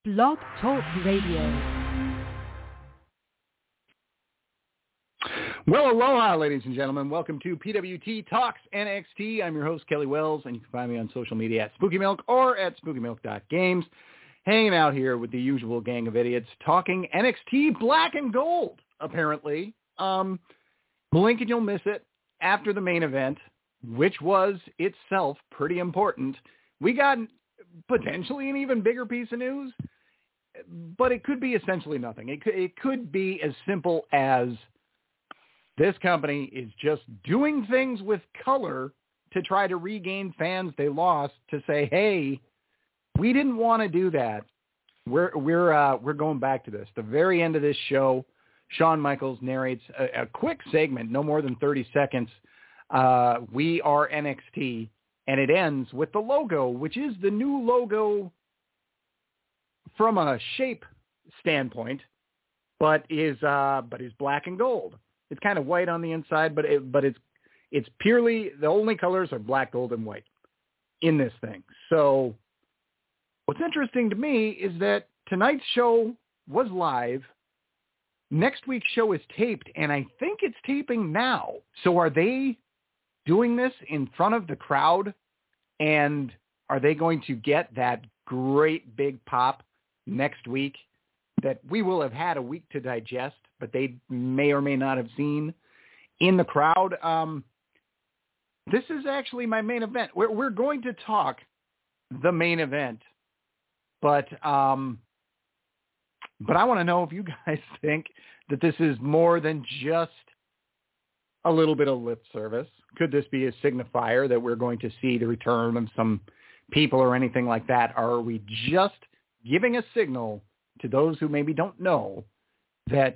Blog Talk Radio. Well, aloha, ladies and gentlemen. Welcome to PWT Talks NXT. I'm your host, Kelly Wells, and you can find me on social media at Spooky Milk or at SpookyMilk.games. Hanging out here with the usual gang of idiots talking NXT Black and Gold, apparently. Blink and you'll miss it after the main event, which was itself pretty important. We got potentially an even bigger piece of news, but it could be essentially nothing. It could be as simple as this company is just doing things with color to try to regain fans they lost, to say, hey, we didn't want to do that. We're going back to this. The very end of this show, Shawn Michaels narrates a quick segment, no more than 30 seconds. We are NXT, and it ends with the logo, which is the new logo from a shape standpoint, but is black and gold. It's kind of white on the inside, but it's purely, the only colors are black, gold, and white in this thing. So what's interesting to me is that tonight's show was live. Next week's show is taped, and I think it's taping now. So are they doing this in front of the crowd? And are they going to get that great big pop next week that we will have had a week to digest, but they may or may not have seen in the crowd? This is actually my main event. We're going to talk the main event, but I want to know if you guys think that this is more than just a little bit of lip service. Could this be a signifier that we're going to see the return of some people or anything like that? Or are we just giving a signal to those who maybe don't know that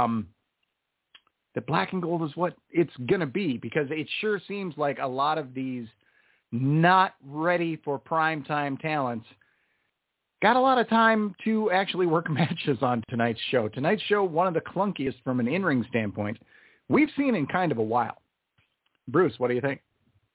that black and gold is what it's going to be? Because it sure seems like a lot of these not ready for primetime talents got a lot of time to actually work matches on tonight's show. Tonight's show, one of the clunkiest from an in-ring standpoint we've seen in kind of a while. Bruce, what do you think?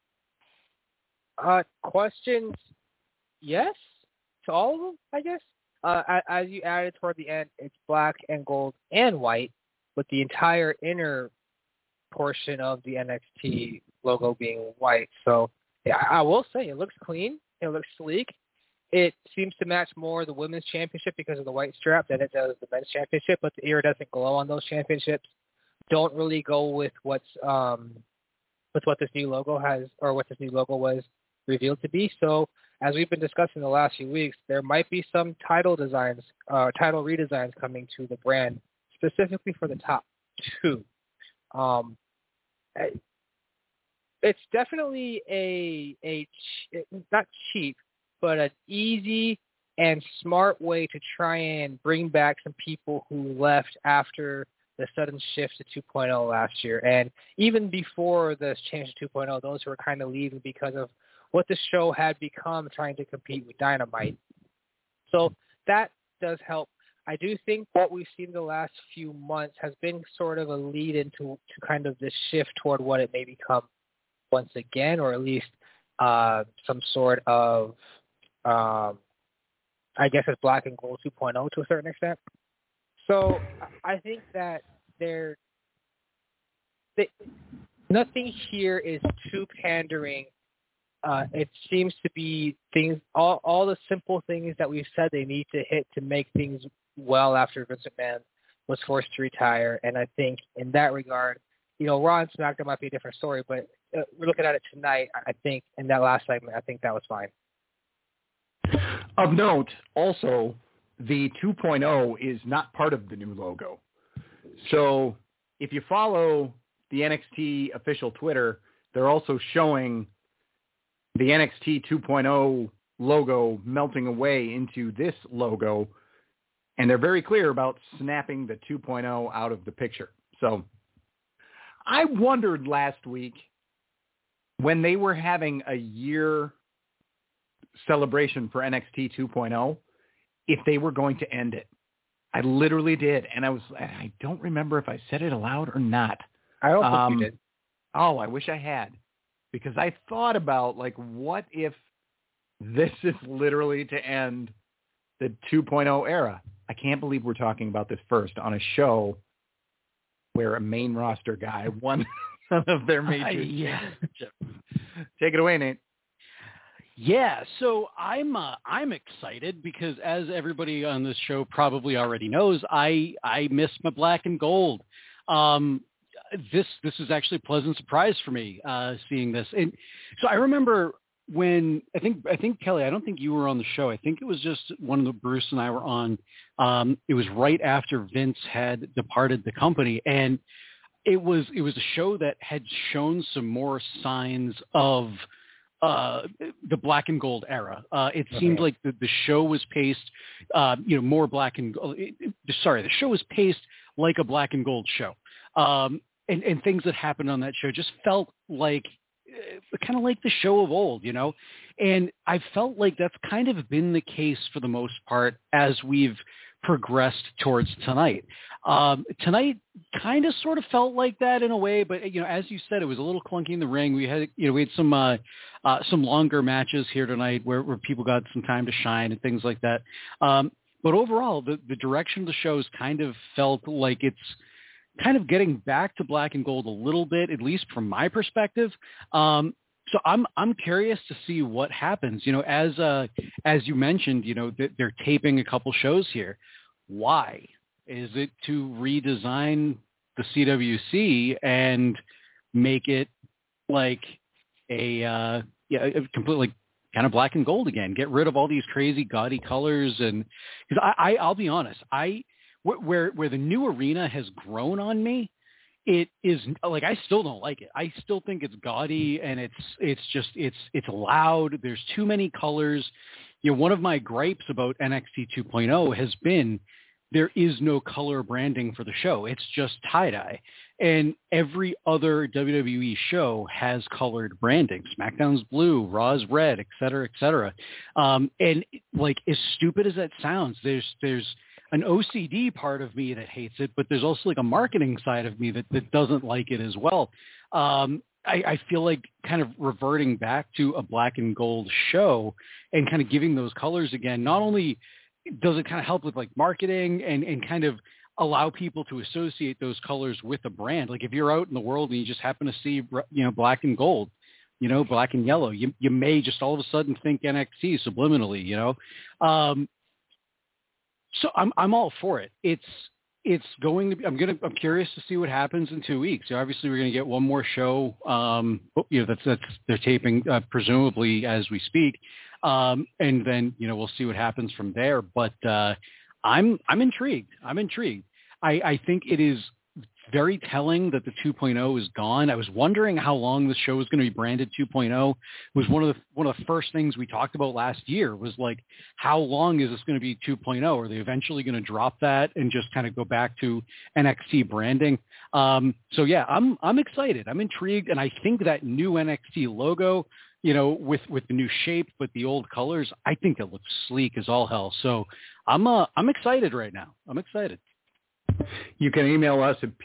Questions, yes, to all of them, I guess. As you added toward the end, it's black and gold and white, with the entire inner portion of the NXT logo being white. So yeah, I will say it looks clean. It looks sleek. It seems to match more the women's championship because of the white strap than it does the men's championship, but the era doesn't glow on those championships. Don't really go with what this new logo has, or what this new logo was revealed to be. So as we've been discussing the last few weeks, there might be some title redesigns coming to the brand, specifically for the top two. It's definitely not cheap, but an easy and smart way to try and bring back some people who left after the sudden shift to 2.0 last year. And even before this change to 2.0, those who were kind of leaving because of what the show had become, trying to compete with Dynamite. So that does help. I do think what we've seen the last few months has been sort of a lead into kind of this shift toward what it may become once again, or at least some sort of, I guess it's black and gold 2.0 to a certain extent. So I think that nothing here is too pandering. It seems to be things, all the simple things that we've said they need to hit to make things well after Vince McMahon was forced to retire. And I think in that regard, Raw and SmackDown might be a different story, but we're looking at it tonight. I think in that last segment, I think that was fine. Of note, also, the 2.0 is not part of the new logo. So if you follow the NXT official Twitter, they're also showing the NXT 2.0 logo melting away into this logo, and they're very clear about snapping the 2.0 out of the picture. So I wondered last week when they were having a year celebration for NXT 2.0 if they were going to end it. I literally did, and I don't remember if I said it aloud or not. I don't think you did. Oh, I wish I had, because I thought about, what if this is literally to end the 2.0 era. I can't believe we're talking about this first on a show where a main roster guy won one of their major championships. Take it away, Nate. Yeah, so I'm excited because, as everybody on this show probably already knows, I miss my black and gold. This is actually a pleasant surprise for me seeing this, and so I remember when I think Kelly, I don't think you were on the show. I think it was just one of the Bruce and I were on. It was right after Vince had departed the company, and it was a show that had shown some more signs of the black and gold era. It seemed like the show was paced, more black and the show was paced like a black and gold show. And things that happened on that show just felt like kind of like the show of old, and I felt like that's kind of been the case for the most part as we've progressed towards tonight. Tonight kind of sort of felt like that in a way, but as you said, it was a little clunky in the ring. We had some longer matches here tonight where people got some time to shine and things like that. But overall, the direction of the show has kind of felt like it's kind of getting back to black and gold a little bit, at least from my perspective. So I'm curious to see what happens. As you mentioned, they're taping a couple shows here. Why? Is it to redesign the CWC and make it like a completely kind of black and gold again? Get rid of all these crazy gaudy colors, and because I'll be honest, where the new arena has grown on me, it is like I still don't like it. I still think it's gaudy and it's loud. There's too many colors. One of my gripes about NXT 2.0 has been there is no color branding for the show. It's just tie-dye. And every other WWE show has colored branding. SmackDown's blue, Raw's red, et cetera, et cetera. And like, as stupid as that sounds, there's an OCD part of me that hates it, but there's also like a marketing side of me that doesn't like it as well. I feel like kind of reverting back to a black and gold show and kind of giving those colors again, not only does it kind of help with like marketing and kind of allow people to associate those colors with a brand. Like if you're out in the world and you just happen to see, black and gold, black and yellow, you may just all of a sudden think NXT subliminally, So I'm all for it. It's going to be, I'm curious to see what happens in 2 weeks. Obviously we're going to get one more show, that's they're taping presumably as we speak. And then, we'll see what happens from there. But I'm intrigued. I think it is very telling that the 2.0 is gone. I was wondering how long the show was going to be branded 2.0. It was one of the first things we talked about last year was like, how long is this going to be 2.0? Are they eventually going to drop that and just kind of go back to NXT branding? So yeah, I'm excited. I'm intrigued. And I think that new NXT logo, with the new shape, with the old colors, I think it looks sleek as all hell. So I'm excited right now. I'm excited. You can email us at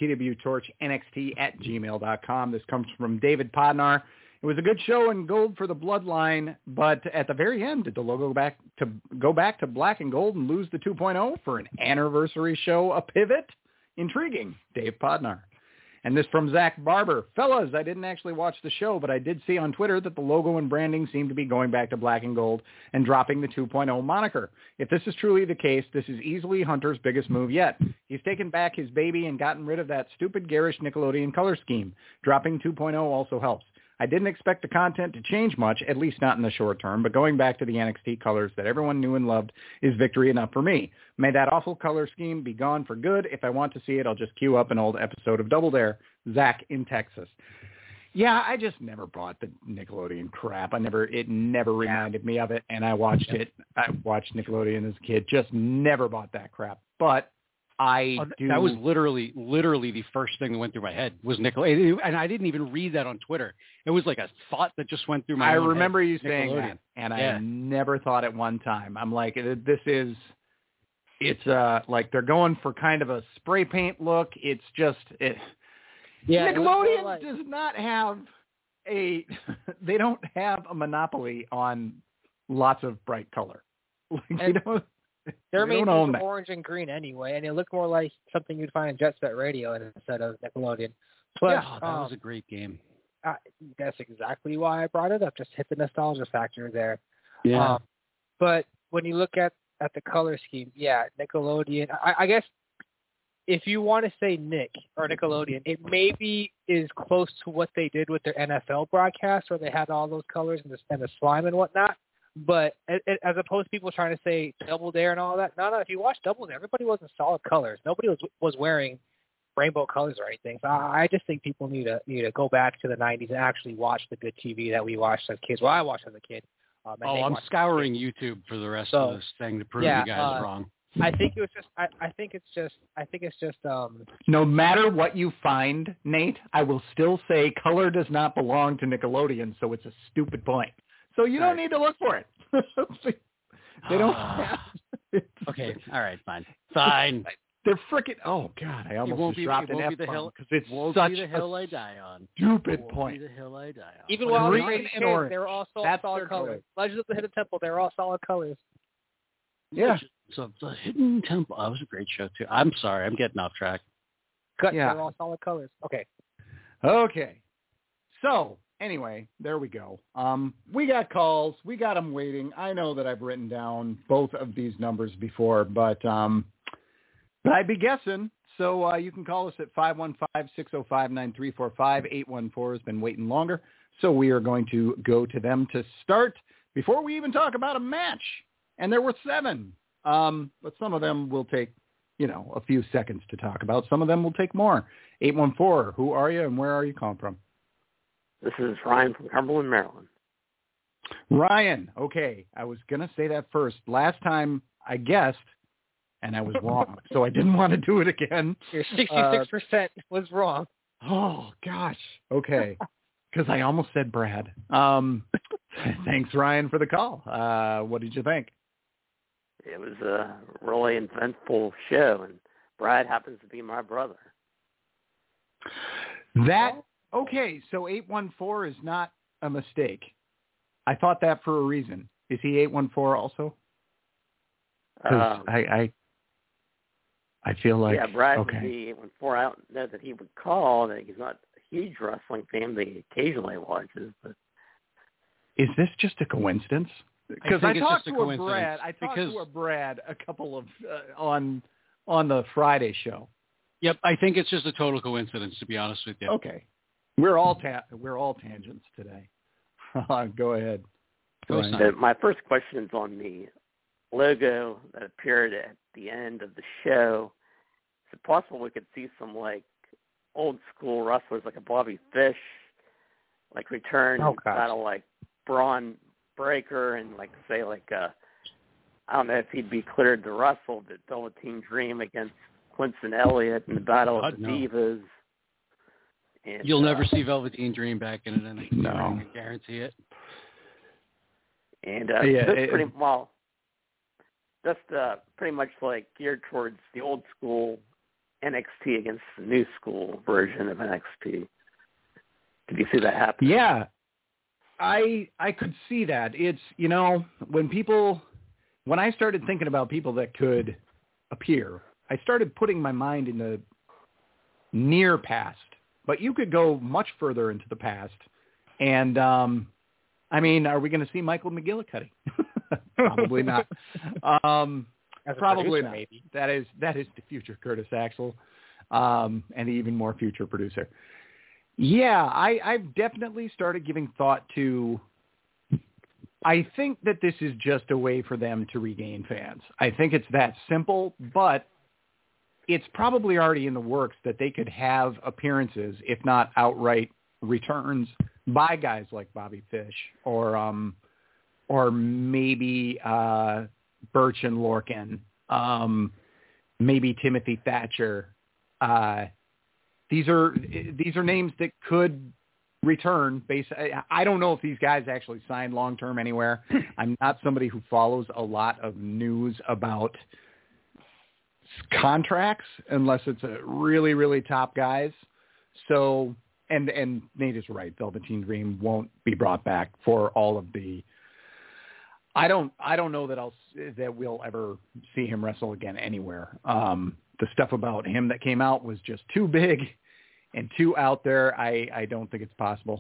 pwtorchnxt@gmail.com. This comes from David Podnar. It was a good show in gold for the bloodline, but at the very end, did the logo go back to black and gold and lose the 2.0 for an anniversary show, a pivot? Intriguing, Dave Podnar. And this from Zach Barber. Fellas, I didn't actually watch the show, but I did see on Twitter that the logo and branding seem to be going back to black and gold and dropping the 2.0 moniker. If this is truly the case, this is easily Hunter's biggest move yet. He's taken back his baby and gotten rid of that stupid garish Nickelodeon color scheme. Dropping 2.0 also helps. I didn't expect the content to change much, at least not in the short term, but going back to the NXT colors that everyone knew and loved is victory enough for me. May that awful color scheme be gone for good. If I want to see it, I'll just queue up an old episode of Double Dare. Zach in Texas. Yeah, I just never bought the Nickelodeon crap. It never reminded me of it, and I watched it. I watched Nickelodeon as a kid, just never bought that crap. But that was literally the first thing that went through my head was Nickelodeon, and I didn't even read that on Twitter. It was like a thought that just went through my head. I remember you saying that, and I never thought at one time. I'm like, it's like they're going for kind of a spray paint look. It's just Nickelodeon does not have they don't have a monopoly on lots of bright color. Their main don't own things that. were orange and green anyway, and it looked more like something you'd find in Jet Set Radio instead of Nickelodeon. Plus, that was a great game. That's exactly why I brought it up. Just hit the nostalgia factor there. Yeah. But when you look at the color scheme, Nickelodeon. I guess if you want to say Nick or Nickelodeon, it maybe is close to what they did with their NFL broadcast, where they had all those colors and the slime and whatnot. But as opposed to people trying to say Double Dare and all that, no. If you watch Double Dare, everybody was in solid colors. Nobody was wearing rainbow colors or anything. So I just think people need to go back to the 90s and actually watch the good TV that we watched as kids. Well, I watched as a kid. I'm scouring YouTube for the rest of this thing to prove you guys wrong. I think it's just. No matter what you find, Nate, I will still say color does not belong to Nickelodeon, so it's a stupid point. So you don't need to look for it. They don't. Okay. All right. Fine. They're freaking. Oh God! I almost just dropped an F-bomb because it's such the hill I die on. Stupid point. Be the hill I die on. Even while green they and orange. were all That's solid colors. Legends of the Hidden Temple, they were all solid colors. Yeah. So the Hidden Temple. That was a great show too. I'm sorry, I'm getting off track. They were all solid colors. Okay. So anyway, there we go. We got calls. We got them waiting. I know that I've written down both of these numbers before, but I'd be guessing. So you can call us at 515-605-9345. 814 has been waiting longer. So we are going to go to them to start before we even talk about a match. And there were 7. But some of them will take, a few seconds to talk about. Some of them will take more. 814, who are you and where are you calling from? This is Ryan from Cumberland, Maryland. Ryan, okay. I was going to say that first. Last time I guessed, and I was wrong, so I didn't want to do it again. Your 66% was wrong. Oh, gosh. Okay. Because I almost said Brad. Thanks, Ryan, for the call. What did you think? It was a really eventful show, and Brad happens to be my brother. Okay, so 814 is not a mistake. I thought that for a reason. Is he 814 also? I feel like... Yeah, Brad okay. would be 814. I don't know that he would call. That he's not a huge wrestling fan that he occasionally watches. But is this just a coincidence? Because I talked to a Brad. I talked to a Brad a couple of on the Friday show. Yep, I think it's just a total coincidence, to be honest with you. Okay, we're all tangents today. Go ahead. My first question is on the logo that appeared at the end of the show. Is it possible we could see some old school wrestlers like a Bobby Fish, return battle like Braun Breaker and I don't know if he'd be cleared to wrestle, but Velveteen Dream against Quincy Elliott in the Battle of the Divas. And, you'll never see Velveteen Dream back in it. No, I guarantee it. And pretty much geared towards the old school NXT against the new school version of NXT. Did you see that happen? Yeah, I could see that. It's when I started thinking about people that could appear, I started putting my mind in the near past, but you could go much further into the past. And, are we going to see Michael McGillicuddy? Probably not. Probably not. Maybe. That is the future Curtis Axel, and even more future producer. Yeah, I've definitely started giving thought to, I think that this is just a way for them to regain fans. I think it's that simple, but it's probably already in the works that they could have appearances, if not outright returns, by guys like Bobby Fish or maybe Birch and Lorcan, maybe Timothy Thatcher. These are names that could return. I don't know if these guys actually signed long-term anywhere. I'm not somebody who follows a lot of news about contracts unless it's a really, really top guys. So, and Nate is right. Velveteen Dream won't be brought back for all of the I don't know that we'll ever see him wrestle again anywhere. The stuff about him that came out was just too big and too out there. I don't think it's possible.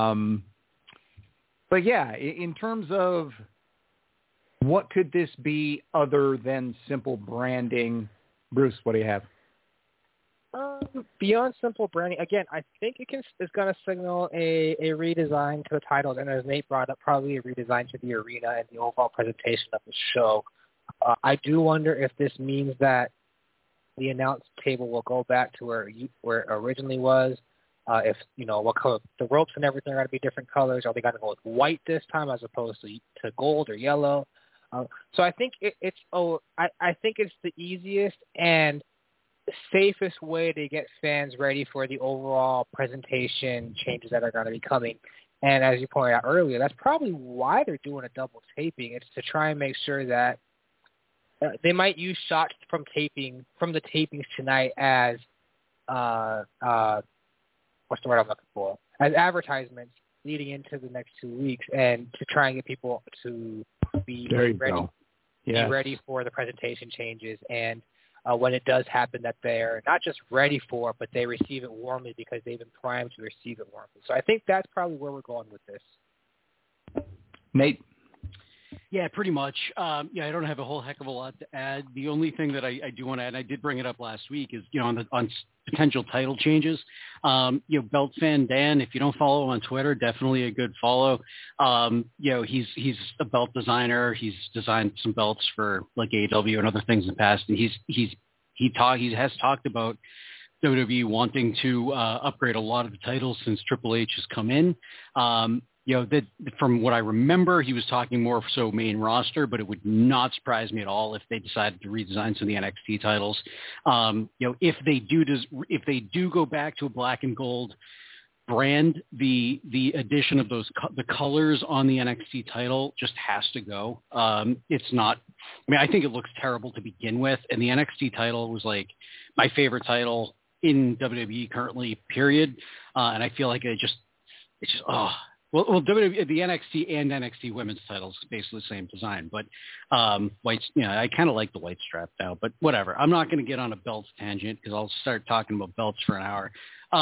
But yeah, in terms of what could this be other than simple branding, Bruce, what do you have? Beyond simple branding, again, I think it's going to signal a redesign to the titles, and as Nate brought up, probably a redesign to the arena and the overall presentation of the show. I do wonder if this means that the announce table will go back to where it originally was. If what color the ropes and everything are going to be different colors. Are they going to go with white this time as opposed to gold or yellow? So I think I think it's the easiest and safest way to get fans ready for the overall presentation changes that are going to be coming. And as you pointed out earlier, that's probably why they're doing a double taping. It's to try and make sure that they might use shots from the tapings tonight as what's the word I'm looking for? As advertisements leading into the next 2 weeks, and to try and get people to be ready. Yes. Be ready for the presentation changes, and when it does happen, that they're not just ready for it, but they receive it warmly because they've been primed to receive it warmly. So I think that's probably where we're going with this. Nate? Yeah, pretty much. I don't have a whole heck of a lot to add. The only thing that I do want to add, and I did bring it up last week, is, on potential title changes, Belt Fan Dan, if you don't follow him on Twitter, definitely a good follow. He's a belt designer. He's designed some belts for like AEW and other things in the past, and he has talked about WWE wanting to upgrade a lot of the titles since Triple H has come in. That from what I remember, he was talking more so main roster, but it would not surprise me at all if they decided to redesign some of the NXT titles. If they do go back to a black and gold brand, the addition of the colors on the NXT title just has to go. It's not. I mean, I think it looks terrible to begin with, and the NXT title was like my favorite title in WWE currently. Period. And I feel like it's just. Well, WWE, the NXT and NXT women's titles is basically the same design, but white. I kind of like the white strap now, but whatever. I'm not going to get on a belts tangent because I'll start talking about belts for an hour.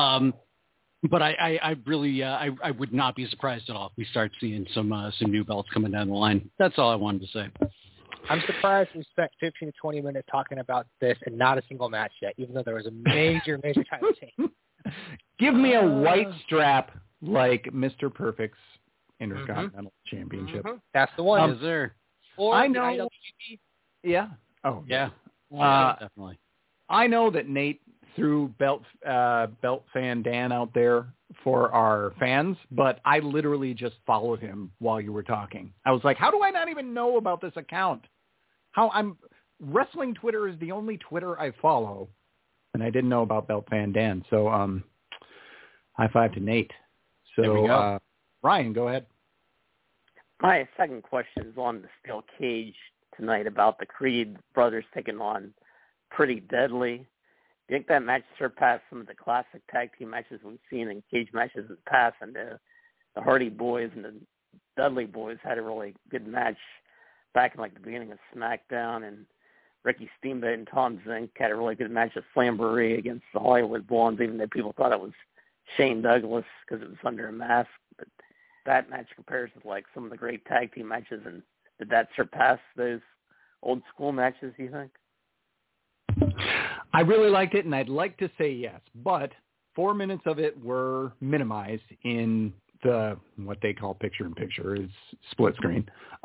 But I really I would not be surprised at all if we start seeing some new belts coming down the line. That's all I wanted to say. I'm surprised we spent 15 to 20 minutes talking about this and not a single match yet, even though there was a major title change. Give me a white strap. Like Mr. Perfect's Intercontinental Championship. Mm-hmm. That's the one. Is there? Or I know. IWGP. Yeah. Oh, yeah. Definitely. I know that Nate threw Belt Fan Dan out there for our fans, but I literally just followed him while you were talking. I was like, how do I not even know about this account? Wrestling Twitter is the only Twitter I follow, and I didn't know about Belt Fan Dan. So, high five to Nate. So, Ryan, go ahead. My second question is on the steel cage tonight about the Creed brothers taking on Pretty Deadly. Do you think that match surpassed some of the classic tag team matches we've seen in cage matches in the past? And the Hardy Boys and the Dudley Boys had a really good match back in the beginning of SmackDown, and Ricky Steamboat and Tom Zink had a really good match at Slamboree against the Hollywood Blondes, even though people thought it was Shane Douglas because it was under a mask. But that match compares with some of the great tag team matches, and did that surpass those old school matches, you think? I really liked it, and I'd like to say yes, but 4 minutes of it were minimized in the what they call picture-in-picture, is split screen.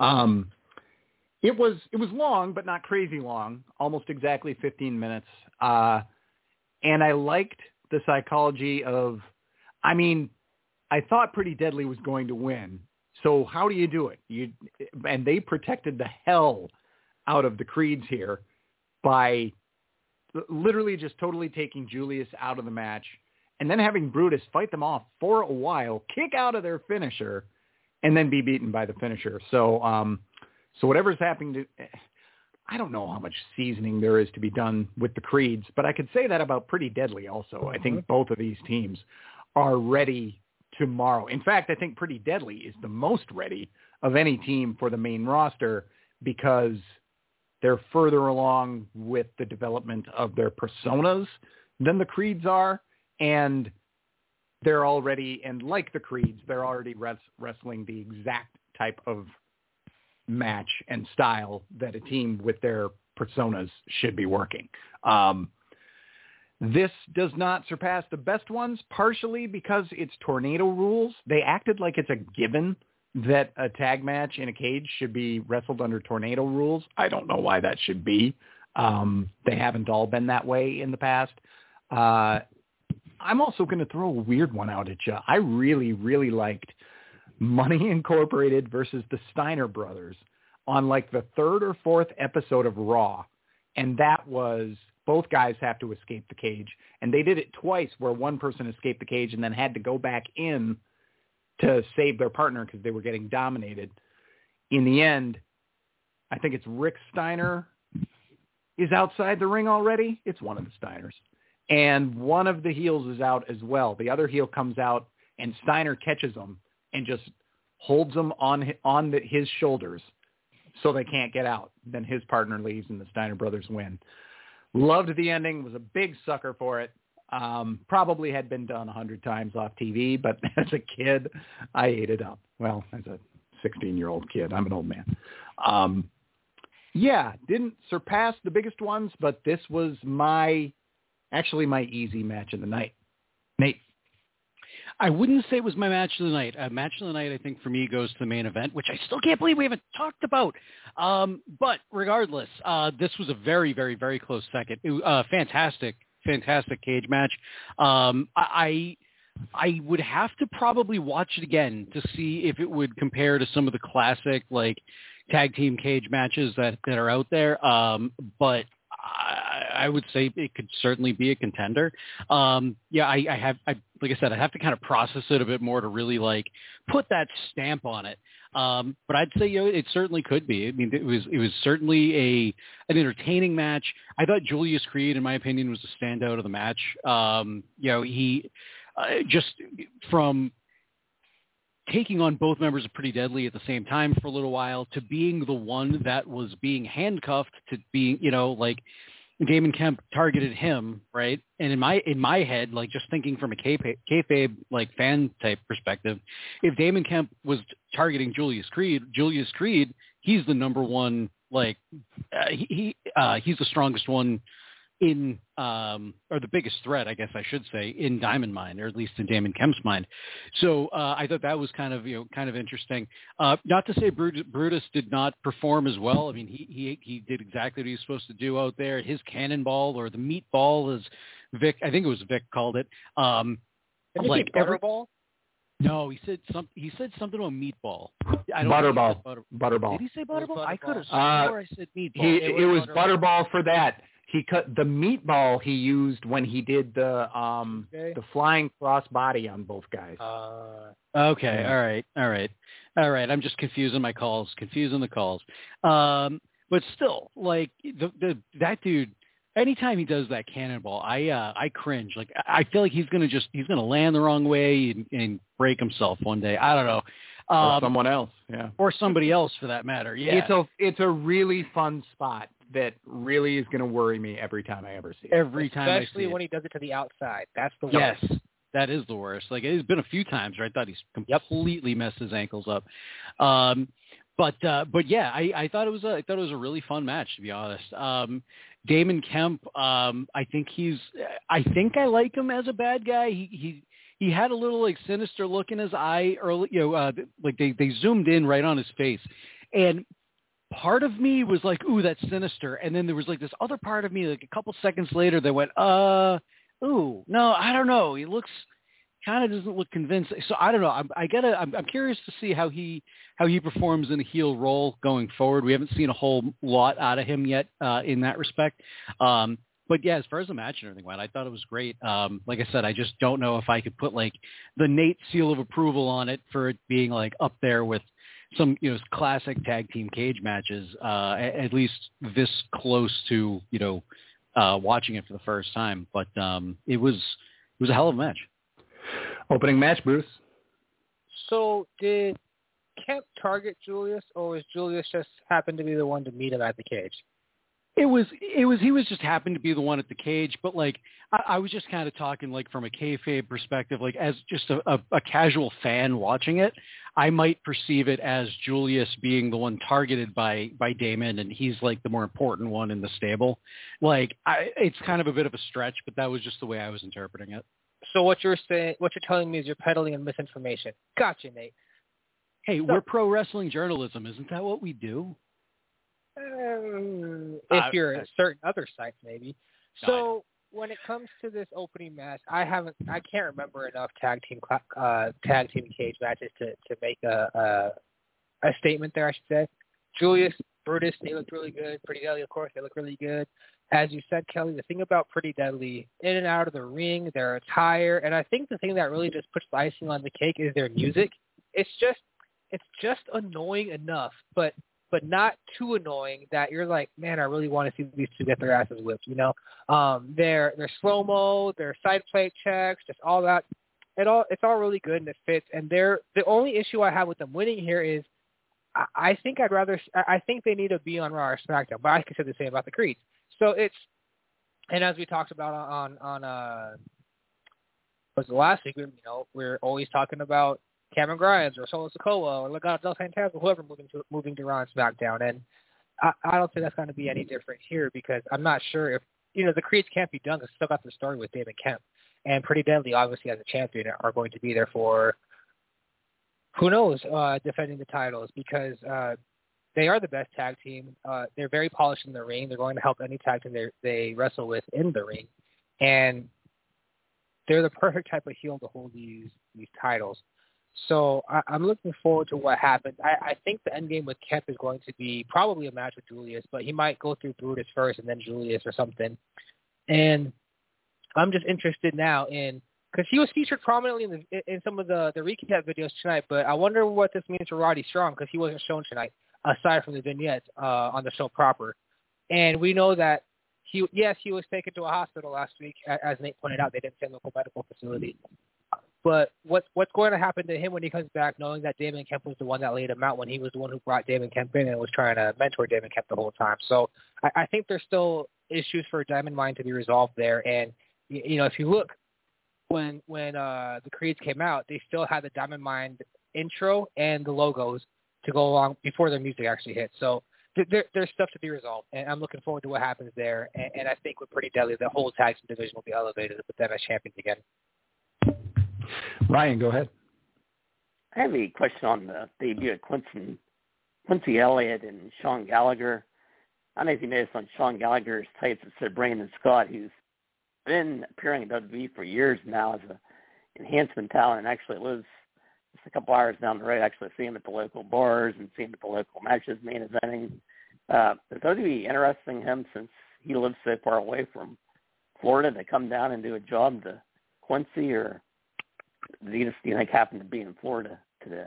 It was long, but not crazy long, almost exactly 15 minutes. And I liked the psychology of, I thought Pretty Deadly was going to win. So how do you do it? And they protected the hell out of the Creeds here by literally just totally taking Julius out of the match and then having Brutus fight them off for a while, kick out of their finisher, and then be beaten by the finisher. So whatever's happening I don't know how much seasoning there is to be done with the Creeds, but I could say that about Pretty Deadly also. I think both of these teams are ready tomorrow. In fact, I think Pretty Deadly is the most ready of any team for the main roster because they're further along with the development of their personas than the Creeds are. And they're already, and like the Creeds, they're already wrestling the exact type of match and style that a team with their personas should be working. This does not surpass the best ones, partially because it's Tornado rules. They acted like it's a given that a tag match in a cage should be wrestled under Tornado rules. I don't know why that should be. They haven't all been that way in the past. I'm also going to throw a weird one out at you. I really, really liked Money Incorporated versus the Steiner Brothers on like the third or fourth episode of Raw. And that was both guys have to escape the cage. And they did it twice where one person escaped the cage and then had to go back in to save their partner because they were getting dominated. In the end, I think it's Rick Steiner is outside the ring already. It's one of the Steiners. And one of the heels is out as well. The other heel comes out and Steiner catches him and just holds them on his shoulders so they can't get out. Then his partner leaves and the Steiner brothers win. Loved the ending, was a big sucker for it. Probably had been done 100 times off TV, but as a kid, I ate it up. Well, as a 16-year-old kid, I'm an old man. Yeah, didn't surpass the biggest ones, but this was my easy match of the night. Nate. I wouldn't say it was my match of the night. Match of the night, I think, for me, goes to the main event, which I still can't believe we haven't talked about. But regardless, this was a very, very, very close second. Fantastic cage match. I would have to probably watch it again to see if it would compare to some of the classic, like, tag team cage matches that are out there. But I would say it could certainly be a contender. Like I said, I have to kind of process it a bit more to really like put that stamp on it. But I'd say, it certainly could be. I mean, it was certainly an entertaining match. I thought Julius Creed, in my opinion, was the standout of the match. He just from taking on both members of Pretty Deadly at the same time for a little while to being the one that was being handcuffed to being, like Damon Kemp targeted him, right? And in my head, like just thinking from a kayfabe like fan type perspective, if Damon Kemp was targeting Julius Creed, he's the number one, like he's the strongest one in or the biggest threat, I guess I should say, in Diamond Mine, or at least in Damon Kemp's mind. So I thought that was kind of interesting. Not to say Brutus did not perform as well. I mean, he did exactly what he was supposed to do out there. His cannonball, or the meatball, as Vic, I think it was Vic called it. Like Butterball? No, he said something about meatball. Butterball. Did he say Butterball? I could have swore I said meatball. It was Butterball for that. He cut the meatball he used when he did the flying cross body on both guys. Okay. Yeah. All right. I'm just confusing the calls. But still, like that dude, anytime he does that cannonball, I cringe. Like I feel like he's gonna land the wrong way and break himself one day. I don't know. Or someone else, yeah. Or somebody else for that matter. Yeah. It's a really fun spot that really is going to worry me every time I ever see it. Especially when he does it to the outside. That's the worst. Yes, that is the worst. Like, it's been a few times where I thought he's completely messed his ankles up. But yeah, I thought it was a really fun match, to be honest. Damon Kemp, I think I like him as a bad guy. He had a little like sinister look in his eye early, like they zoomed in right on his face, and part of me was like, ooh, that's sinister. And then there was like this other part of me, like a couple seconds later, that went, ooh, no, I don't know. He kind of doesn't look convincing. So I don't know. I'm curious to see how he performs in a heel role going forward. We haven't seen a whole lot out of him yet in that respect. But yeah, as far as the match and everything went, I thought it was great. Like I said, I just don't know if I could put like the Nate seal of approval on it for it being like up there with some, classic tag team cage matches, at least this close to, watching it for the first time. But it was a hell of a match. Opening match, Bruce. So did Kemp target Julius, or was Julius just happened to be the one to meet him at the cage? He was just happened to be the one at the cage, but like I was just kind of talking like from a kayfabe perspective, like as just a casual fan watching it, I might perceive it as Julius being the one targeted by Damon, and he's like the more important one in the stable. Like it's kind of a bit of a stretch, but that was just the way I was interpreting it. So what you're telling me is you're peddling in misinformation. Gotcha, Nate. Hey, we're pro wrestling journalism, isn't that what we do? If you're at certain other sites, maybe. So when it comes to this opening match, I can't remember enough tag team cage matches to make a statement there, I should say. Julius, Brutus, they look really good. Pretty Deadly, of course, they look really good. As you said, Kelly, the thing about Pretty Deadly, in and out of the ring, their attire, and I think the thing that really just puts the icing on the cake is their music. It's just annoying enough, but not too annoying that you're like, man, I really want to see these two get their asses whipped, you know? Their slow-mo, their side plate checks, just all that. It's all really good and it fits. And the only issue I have with them winning here is I think they need to be on Raw or SmackDown, but I could say the same about the Creeds. So and as we talked about on was the last week, you know, we're always talking about Cameron Grimes or Solo Sikoa or Legado del Fantasma, whoever moving to Raw and SmackDown. And I don't think that's going to be any different here because I'm not sure if, you know, the Creeds can't be done because still got the story with Damon Kemp. And Pretty Deadly, obviously, as a champion, are going to be there for, who knows, defending the titles because they are the best tag team. They're very polished in the ring. They're going to help any tag team they wrestle with in the ring. And they're the perfect type of heel to hold these titles. So I'm looking forward to what happens. I think the end game with Kemp is going to be probably a match with Julius, but he might go through Brutus first and then Julius or something. And I'm just interested now because he was featured prominently in some of the recap videos tonight, but I wonder what this means for Roddy Strong because he wasn't shown tonight, aside from the vignettes on the show proper. And we know that he was taken to a hospital last week. As Nate pointed out, they didn't say local medical facility. But what's going to happen to him when he comes back, knowing that Damon Kemp was the one that laid him out when he was the one who brought Damon Kemp in and was trying to mentor Damon Kemp the whole time? So I think there's still issues for Diamond Mine to be resolved there. And, you know, if you look, when the Creeds came out, they still had the Diamond Mine intro and the logos to go along before their music actually hit. So there's stuff to be resolved, and I'm looking forward to what happens there. And I think with Pretty Deadly, the whole tag team division will be elevated with them as champions again. Ryan, go ahead. I have a question on the debut of Quincy Elliott and Sean Gallagher. I don't know if you noticed on Sean Gallagher's tights it said Brandon Scott, who's been appearing in WWE for years now as an enhancement talent and actually lives just a couple hours down the road. I actually see him at the local bars and see him at the local matches, main eventing. Is WWE interesting him since he lives so far away from Florida to come down and do a job to Quincy, or do you think happen to be in Florida today?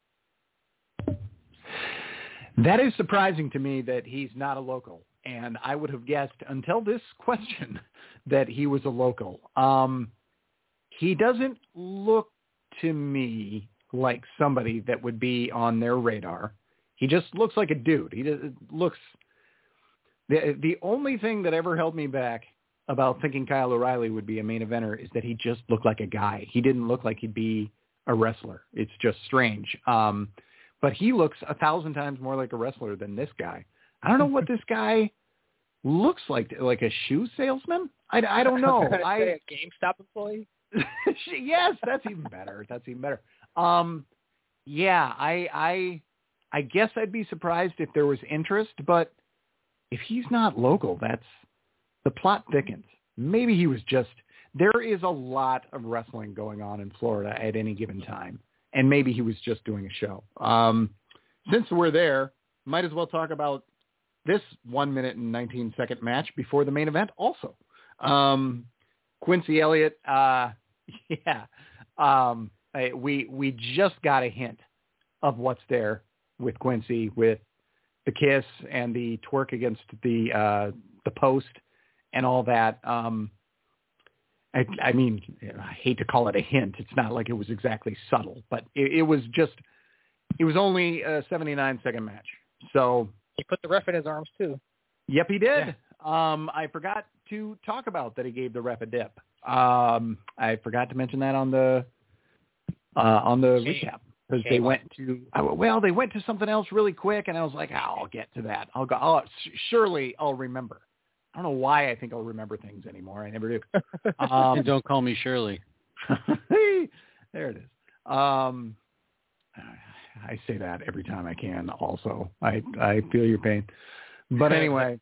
That is surprising to me that he's not a local, and I would have guessed until this question that he was a local. He doesn't look to me like somebody that would be on their radar. He just looks like a dude. He looks. The only thing that ever held me back about thinking Kyle O'Reilly would be a main eventer is that he just looked like a guy. He didn't look like he'd be a wrestler. It's just strange. But he looks 1,000 times more like a wrestler than this guy. I don't know what this guy looks like a shoe salesman? I don't know. A GameStop employee? Yes, that's even better. Yeah, I guess I'd be surprised if there was interest, but if he's not local, the plot thickens. Maybe he was there is a lot of wrestling going on in Florida at any given time, and maybe he was just doing a show. Since we're there, might as well talk about this 1 minute and 19 second match before the main event also. Quincy Elliott, we just got a hint of what's there with Quincy, with the kiss and the twerk against the post and all that. I mean, I hate to call it a hint. It's not like it was exactly subtle, but it was just, It was only a 79-second match. So he put the ref in his arms too. Yep, he did. Yeah. I forgot to talk about that he gave the ref a dip. I forgot to mention that on the recap because they went to something else really quick, and I was like, I'll get to that. Surely I'll remember. I don't know why I think I'll remember things anymore. I never do. Don't call me Shirley. There it is. I say that every time I can. Also, I feel your pain. But anyway,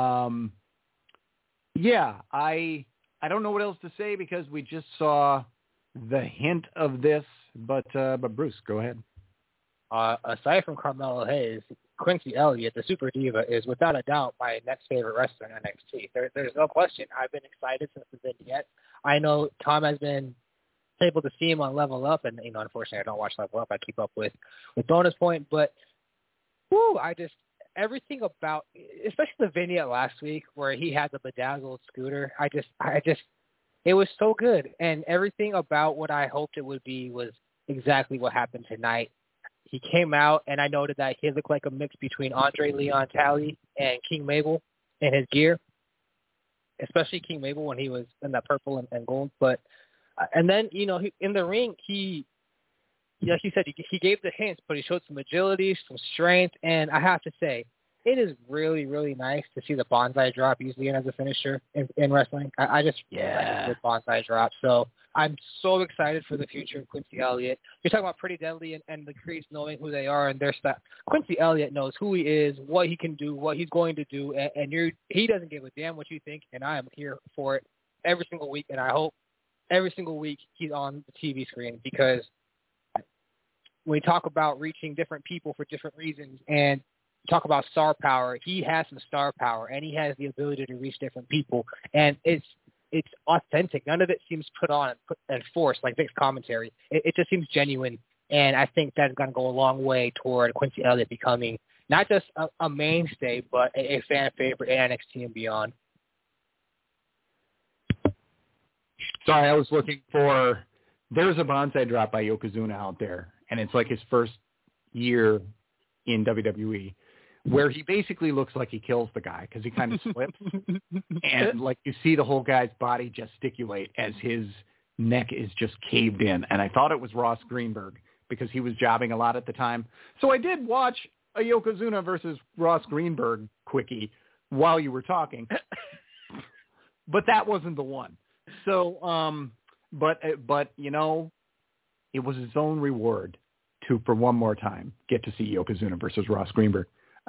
yeah, I don't know what else to say because we just saw the hint of this. But Bruce, go ahead. Aside from Carmelo Hayes, Quincy Elliott, the Super Diva, is without a doubt my next favorite wrestler in NXT. There's no question. I've been excited since the vignette. I know Tom has been able to see him on Level Up, and unfortunately, I don't watch Level Up. I keep up with Bonus Point, but everything about, especially the vignette last week where he had the bedazzled scooter. It was so good, and everything about what I hoped it would be was exactly what happened tonight. He came out, and I noted that he looked like a mix between Andre Leon Talley and King Mabel in his gear, especially King Mabel when he was in that purple and gold. But and then in the ring, like you said, he gave the hints, but he showed some agility, some strength, and I have to say, it is really, really nice to see the bonsai drop usually as a finisher in wrestling. I just like a good bonsai drop. So I'm so excited for the future of Quincy Elliott. You're talking about Pretty Deadly and the Creeds knowing who they are and their stuff. Quincy Elliott knows who he is, what he can do, what he's going to do, and he doesn't give a damn what you think, and I am here for it every single week, and I hope every single week he's on the TV screen because when we talk about reaching different people for different reasons and talk about star power, he has some star power, and he has the ability to reach different people, and it's authentic. None of it seems put on and forced like Vic's commentary. It just seems genuine, and I think that's going to go a long way toward Quincy Elliott becoming not just a mainstay, but a fan favorite in NXT and beyond. Sorry, I was looking for. There's a bonsai drop by Yokozuna out there, and it's like his first year in WWE, where he basically looks like he kills the guy because he kind of slips, and like you see the whole guy's body gesticulate as his neck is just caved in. And I thought it was Ross Greenberg because he was jobbing a lot at the time. So I did watch a Yokozuna versus Ross Greenberg quickie while you were talking, but that wasn't the one. So, but it was his own reward to, for one more time, get to see Yokozuna versus Ross Greenberg.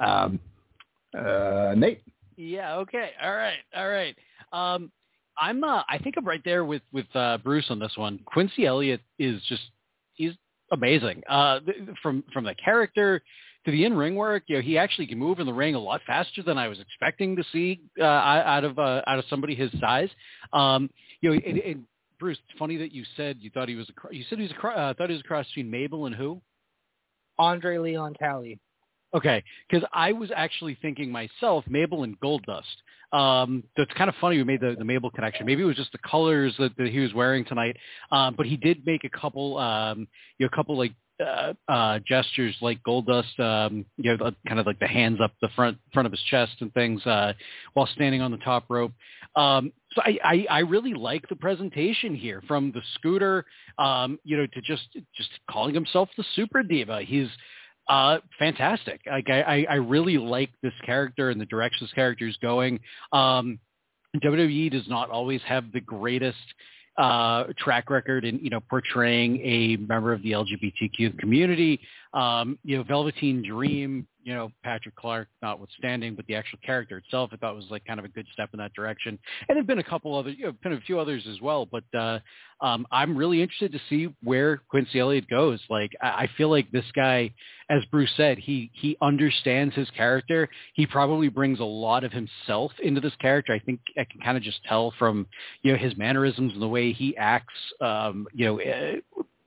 Nate. Yeah. Okay. All right. I think I'm right there with Bruce on this one. Quincy Elliott he's amazing. From the character to the in-ring work, he actually can move in the ring a lot faster than I was expecting to see out of somebody his size. And Bruce, it's funny that you said you thought he was a cross between Mabel and who? Andre Leon Talley. Okay, because I was actually thinking myself, Mabel and Goldust. It's kind of funny we made the Mabel connection. Maybe it was just the colors that he was wearing tonight, but he did make a couple like gestures like Goldust, kind of like the hands up the front of his chest and things while standing on the top rope. So I really like the presentation here, from the scooter, to just calling himself the Super Diva. He's fantastic. Like I really like this character and the direction this character is going. WWE does not always have the greatest track record in portraying a member of the LGBTQ community. Velveteen Dream, Patrick Clark notwithstanding, but the actual character itself I thought was like kind of a good step in that direction. And there've been a couple other, been a few others as well, but I'm really interested to see where Quincy Elliott goes. Like I feel like this guy, as Bruce said, he understands his character. He probably brings a lot of himself into this character. I think I can kind of just tell from his mannerisms and the way he acts,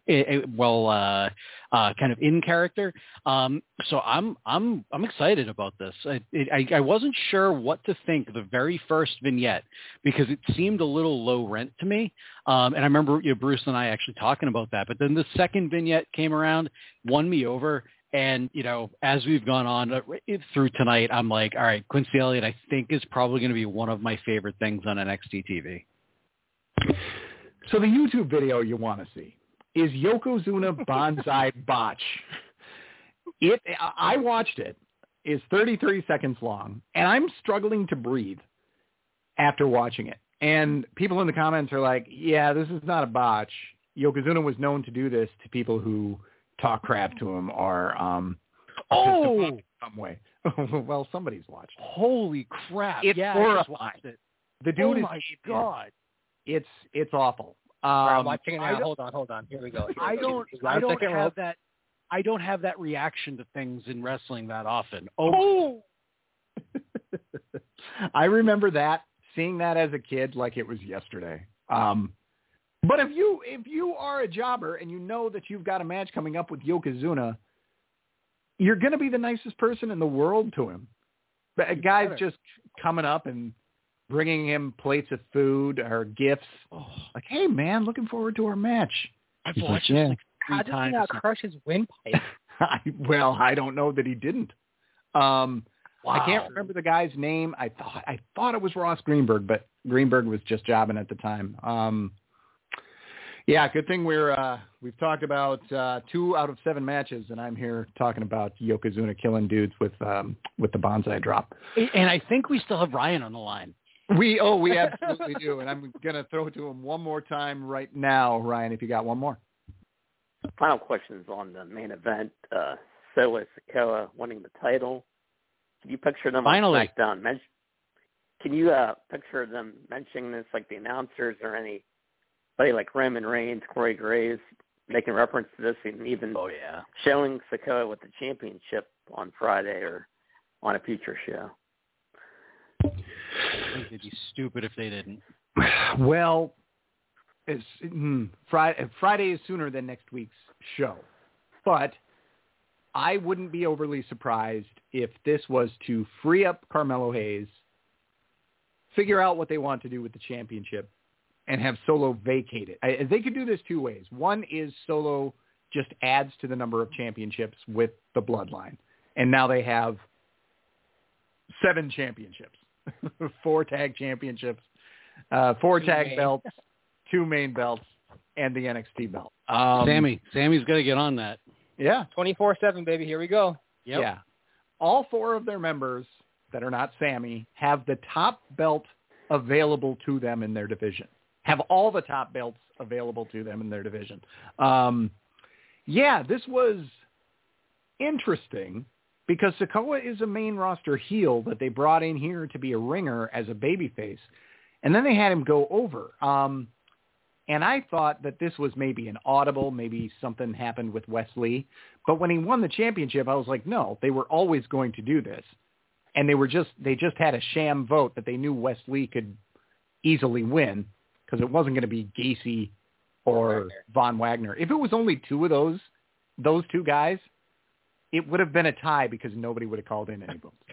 kind of in character. So I'm excited about this. I wasn't sure what to think of the very first vignette because it seemed a little low rent to me. And I remember Bruce and I actually talking about that. But then the second vignette came around, won me over. And, as we've gone on through tonight, I'm like, all right, Quincy Elliott, I think is probably going to be one of my favorite things on NXT TV. So the YouTube video you want to see is Yokozuna Banzai Botch. I watched it. It's 33 seconds long, and I'm struggling to breathe after watching it. And people in the comments are like, yeah, this is not a botch. Yokozuna was known to do this to people who talk crap to him or some way. Well, somebody's watched it. Holy crap. It's horrifying. The dude my God. It's awful. I'm watching it now. Hold on. Here we go. I don't have that reaction to things in wrestling that often. I remember seeing that as a kid like it was yesterday. But if you are a jobber and you know that you've got a match coming up with Yokozuna, you're going to be the nicest person in the world to him. But a guy's just coming up and bringing him plates of food or gifts. Oh, like, hey, man, looking forward to our match. I've watched it like 3 How did times. he not crush his windpipe? I don't know that he didn't. Wow. I can't remember the guy's name. I thought it was Ross Greenberg, but Greenberg was just jobbing at the time. Yeah, good thing we've talked about 2 out of 7 matches, and I'm here talking about Yokozuna killing dudes with the Banzai drop. And I think we still have Ryan on the line. We absolutely do, and I'm going to throw it to him one more time right now, Ryan, if you got one more. Final questions on the main event. Solo Sikoa winning the title. Can you picture them on SmackDown? Can you picture them mentioning this, like the announcers or anybody like Roman Reigns, Corey Graves, making reference to this and even showing Sikoa with the championship on Friday or on a future show? I think they'd be stupid if they didn't. Well, Friday is sooner than next week's show. But I wouldn't be overly surprised if this was to free up Carmelo Hayes, figure out what they want to do with the championship, and have Solo vacate it. They could do this 2 ways. One is Solo just adds to the number of championships with the Bloodline. And now they have 7 championships, 4 tag championships, 4 tag belts, 2 main belts, and the NXT belt. Sammy's got to get on that. Yeah. 24/7, baby. Here we go. Yep. Yeah. All 4 of their members that are not Sammy have the top belt available to them in their division. Have all the top belts available to them in their division. This was interesting because Sikoa is a main roster heel that they brought in here to be a ringer as a babyface. And then they had him go over. And I thought that this was maybe an audible, maybe something happened with Wes Lee. But when he won the championship, I was like, no, they were always going to do this. And they just had a sham vote that they knew Wes Lee could easily win because it wasn't going to be Gacy or Von Wagner. If it was only 2 of those 2 guys, it would have been a tie because nobody would have called in any votes.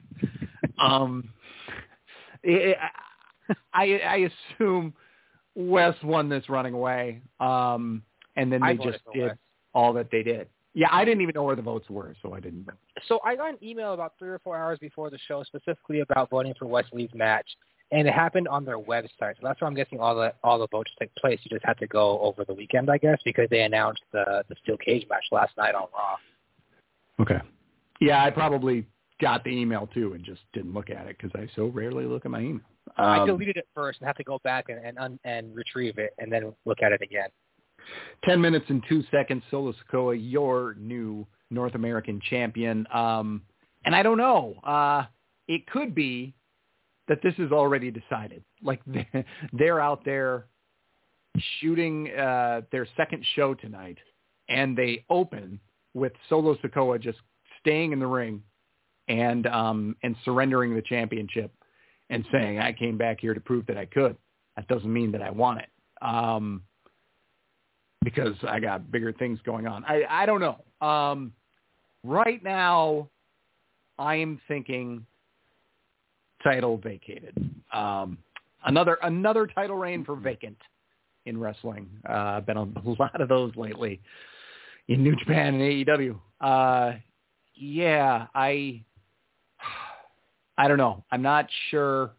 I assume Wes won this running away, and then they just did all that they did. Yeah, I didn't even know where the votes were, so I didn't vote. So I got an email about 3 or 4 hours before the show specifically about voting for Wes Lee's match, and it happened on their website. So that's where I'm guessing all the votes took place. You just had to go over the weekend, I guess, because they announced the steel cage match last night on Raw. Okay. Yeah, I probably got the email too and just didn't look at it because I so rarely look at my email. I deleted it first and had to go back and retrieve it and then look at it again. 10 minutes and 2 seconds, Solo Sikoa, your new North American champion. And I don't know. It could be that this is already decided. Like they're out there shooting their second show tonight, and they open with Solo Sikoa just staying in the ring and surrendering the championship and saying, I came back here to prove that I could. That doesn't mean that I want it. because I got bigger things going on. I don't know. Right now, I am thinking title vacated. Another title reign for vacant in wrestling. Been on a lot of those lately in New Japan and AEW. Yeah, I don't know. I'm not sure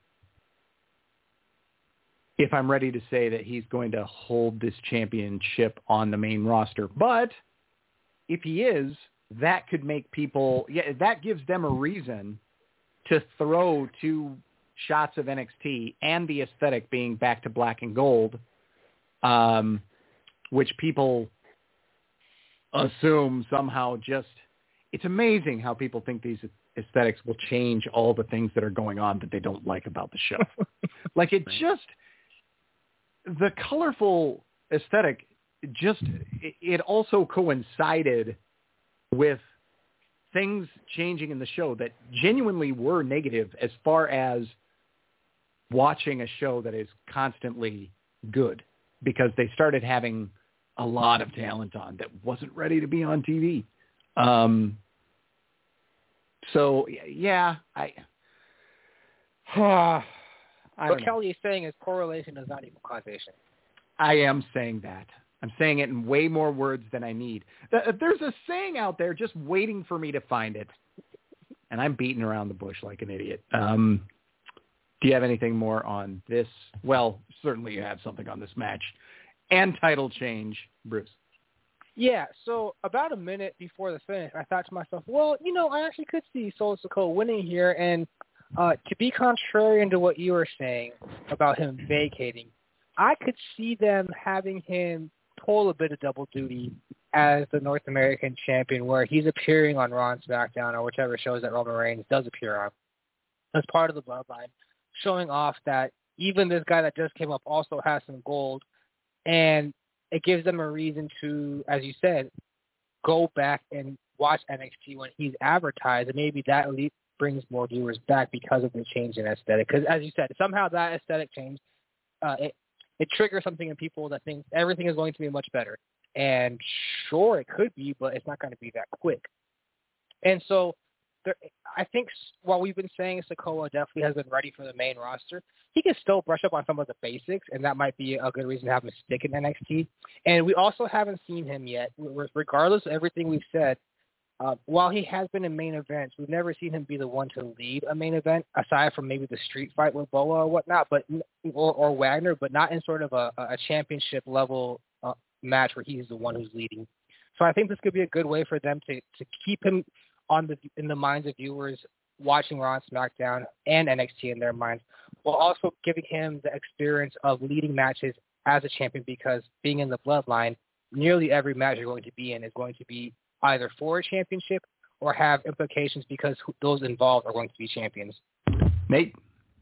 if I'm ready to say that he's going to hold this championship on the main roster. But if he is, that could make people, that gives them a reason to throw 2 shots of NXT and the aesthetic being back to black and gold, which people assume somehow just, it's amazing how people think these aesthetics will change all the things that are going on that they don't like about the show. Like it just, the colorful aesthetic just, it also coincided with things changing in the show that genuinely were negative as far as watching a show that is constantly good, because they started having a lot of talent on that wasn't ready to be on TV. So yeah, what Kelly is saying is correlation does not equal causation. I am saying that. I'm saying it in way more words than I need. There's a saying out there just waiting for me to find it, and I'm beating around the bush like an idiot. Do you have anything more on this? Well, certainly you have something on this match and title change, Bruce. Yeah, so about a minute before the finish, I thought to myself, well, I actually could see Solo Sikoa winning here, and to be contrarian to what you were saying about him vacating, I could see them having him pull a bit of double duty as the North American champion, where he's appearing on Raw and SmackDown or whichever shows that Roman Reigns does appear on as part of the bloodline, showing off that even this guy that just came up also has some gold, and it gives them a reason to, as you said, go back and watch NXT when he's advertised, and maybe that at least brings more viewers back because of the change in aesthetic. Because as you said, somehow that aesthetic change, it triggers something in people that think everything is going to be much better. And sure, it could be, but it's not going to be that quick. And so I think while we've been saying Sikoa definitely has been ready for the main roster, he can still brush up on some of the basics, and that might be a good reason to have him stick in NXT. And we also haven't seen him yet. Regardless of everything we've said, while he has been in main events, we've never seen him be the one to lead a main event, aside from maybe the street fight with Boa or whatnot, or Wagner, but not in sort of a championship level match where he's the one who's leading. So I think this could be a good way for them to keep him in the minds of viewers watching Raw and SmackDown and NXT in their minds, while also giving him the experience of leading matches as a champion, because being in the bloodline, nearly every match you're going to be in is going to be either for a championship or have implications because those involved are going to be champions. Nate?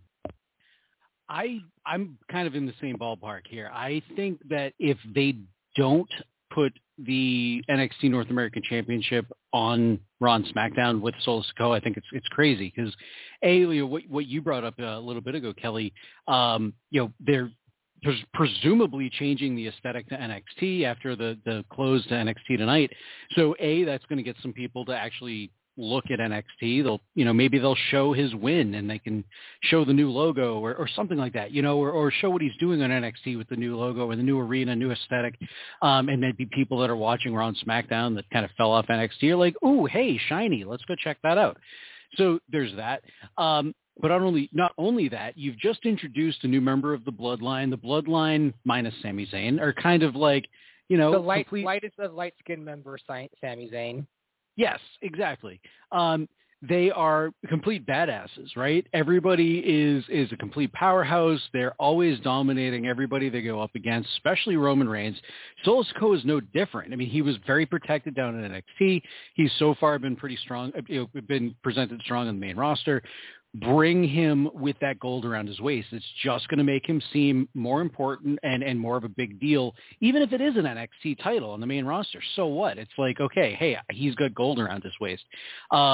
I'm kind of in the same ballpark here. I think that if they don't put the NXT North American Championship on Raw and SmackDown with Solo Sikoa, I think it's crazy because what you brought up a little bit ago, Kelly, they're presumably changing the aesthetic to NXT after the close to NXT tonight. So that's going to get some people to actually look at NXT. They'll, maybe they'll show his win and they can show the new logo or something like that, or show what he's doing on NXT with the new logo and the new arena, new aesthetic. And maybe people that are watching Raw and SmackDown that kind of fell off NXT are like, ooh, hey, shiny, let's go check that out. So there's that. But not only that, you've just introduced a new member of the Bloodline. The Bloodline minus Sami Zayn are kind of like, the lightest of light-skinned member, Sami Zayn. Yes, exactly. They are complete badasses, right? Everybody is a complete powerhouse. They're always dominating everybody they go up against, especially Roman Reigns. Solo Sikoa is no different. I mean, he was very protected down in NXT. He's so far been pretty strong, been presented strong on the main roster. Bring him with that gold around his waist. It's just going to make him seem more important and more of a big deal, even if it is an NXT title on the main roster. So what? It's like, okay, hey, he's got gold around his waist.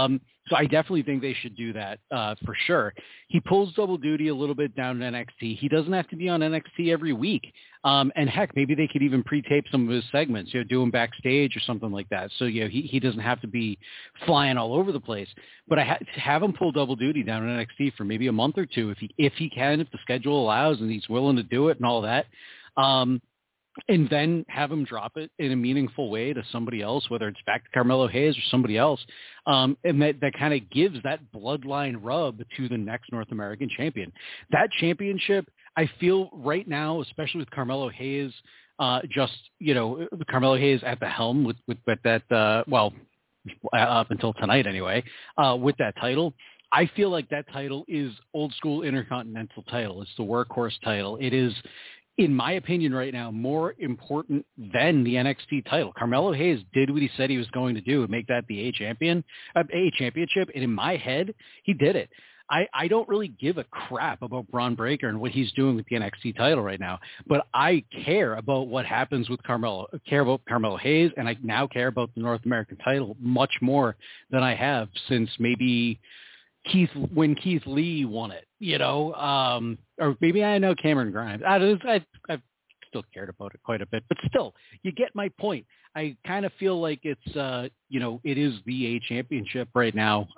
So I definitely think they should do that for sure. He pulls double duty a little bit down in NXT. He doesn't have to be on NXT every week. And heck, maybe they could even pre-tape some of his segments, do him backstage or something like that. So, he doesn't have to be flying all over the place. But have him pull double duty down in NXT for maybe a month or two if he can, if the schedule allows and he's willing to do it and all that. And then have him drop it in a meaningful way to somebody else, whether it's back to Carmelo Hayes or somebody else. And that kind of gives that bloodline rub to the next North American champion. That championship, I feel right now, especially with Carmelo Hayes, Carmelo Hayes at the helm with that, up until tonight anyway, with that title. I feel like that title is old school Intercontinental title. It's the workhorse title. It is, in my opinion right now, more important than the NXT title. Carmelo Hayes did what he said he was going to do, make that the A championship. And in my head, he did it. I don't really give a crap about Braun Breaker and what he's doing with the NXT title right now, but I care about what happens with Carmelo. I care about Carmelo Hayes, and I now care about the North American title much more than I have since maybe when Keith Lee won it, or maybe I know Cameron Grimes. I've still cared about it quite a bit, but still, you get my point. I kind of feel like it's, it is the A championship right now.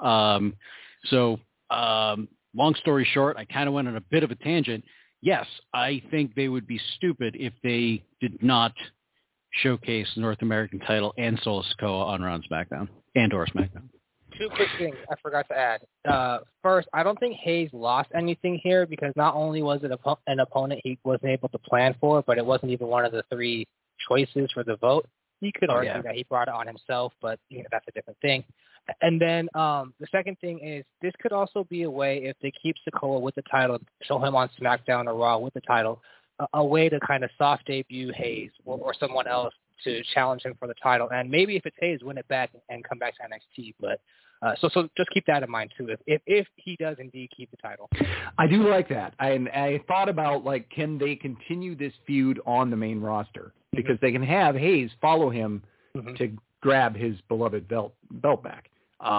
Long story short, I kind of went on a bit of a tangent. Yes, I think they would be stupid if they did not showcase the North American title and Solo Sikoa on Raw and SmackDown or SmackDown. Two quick things I forgot to add. First, I don't think Hayes lost anything here because not only was it an opponent he wasn't able to plan for, but it wasn't even one of the three choices for the vote. You could argue that he brought it on himself, but that's a different thing. And then the second thing is this could also be a way, if they keep Sikoa with the title, show him on SmackDown or Raw with the title, a way to kind of soft debut Hayes or someone else to challenge him for the title. And maybe if it's Hayes, win it back and come back to NXT. But so just keep that in mind, too, if he does indeed keep the title. I do like that. I thought about, can they continue this feud on the main roster? Because they can have Hayes follow him to grab his beloved belt back.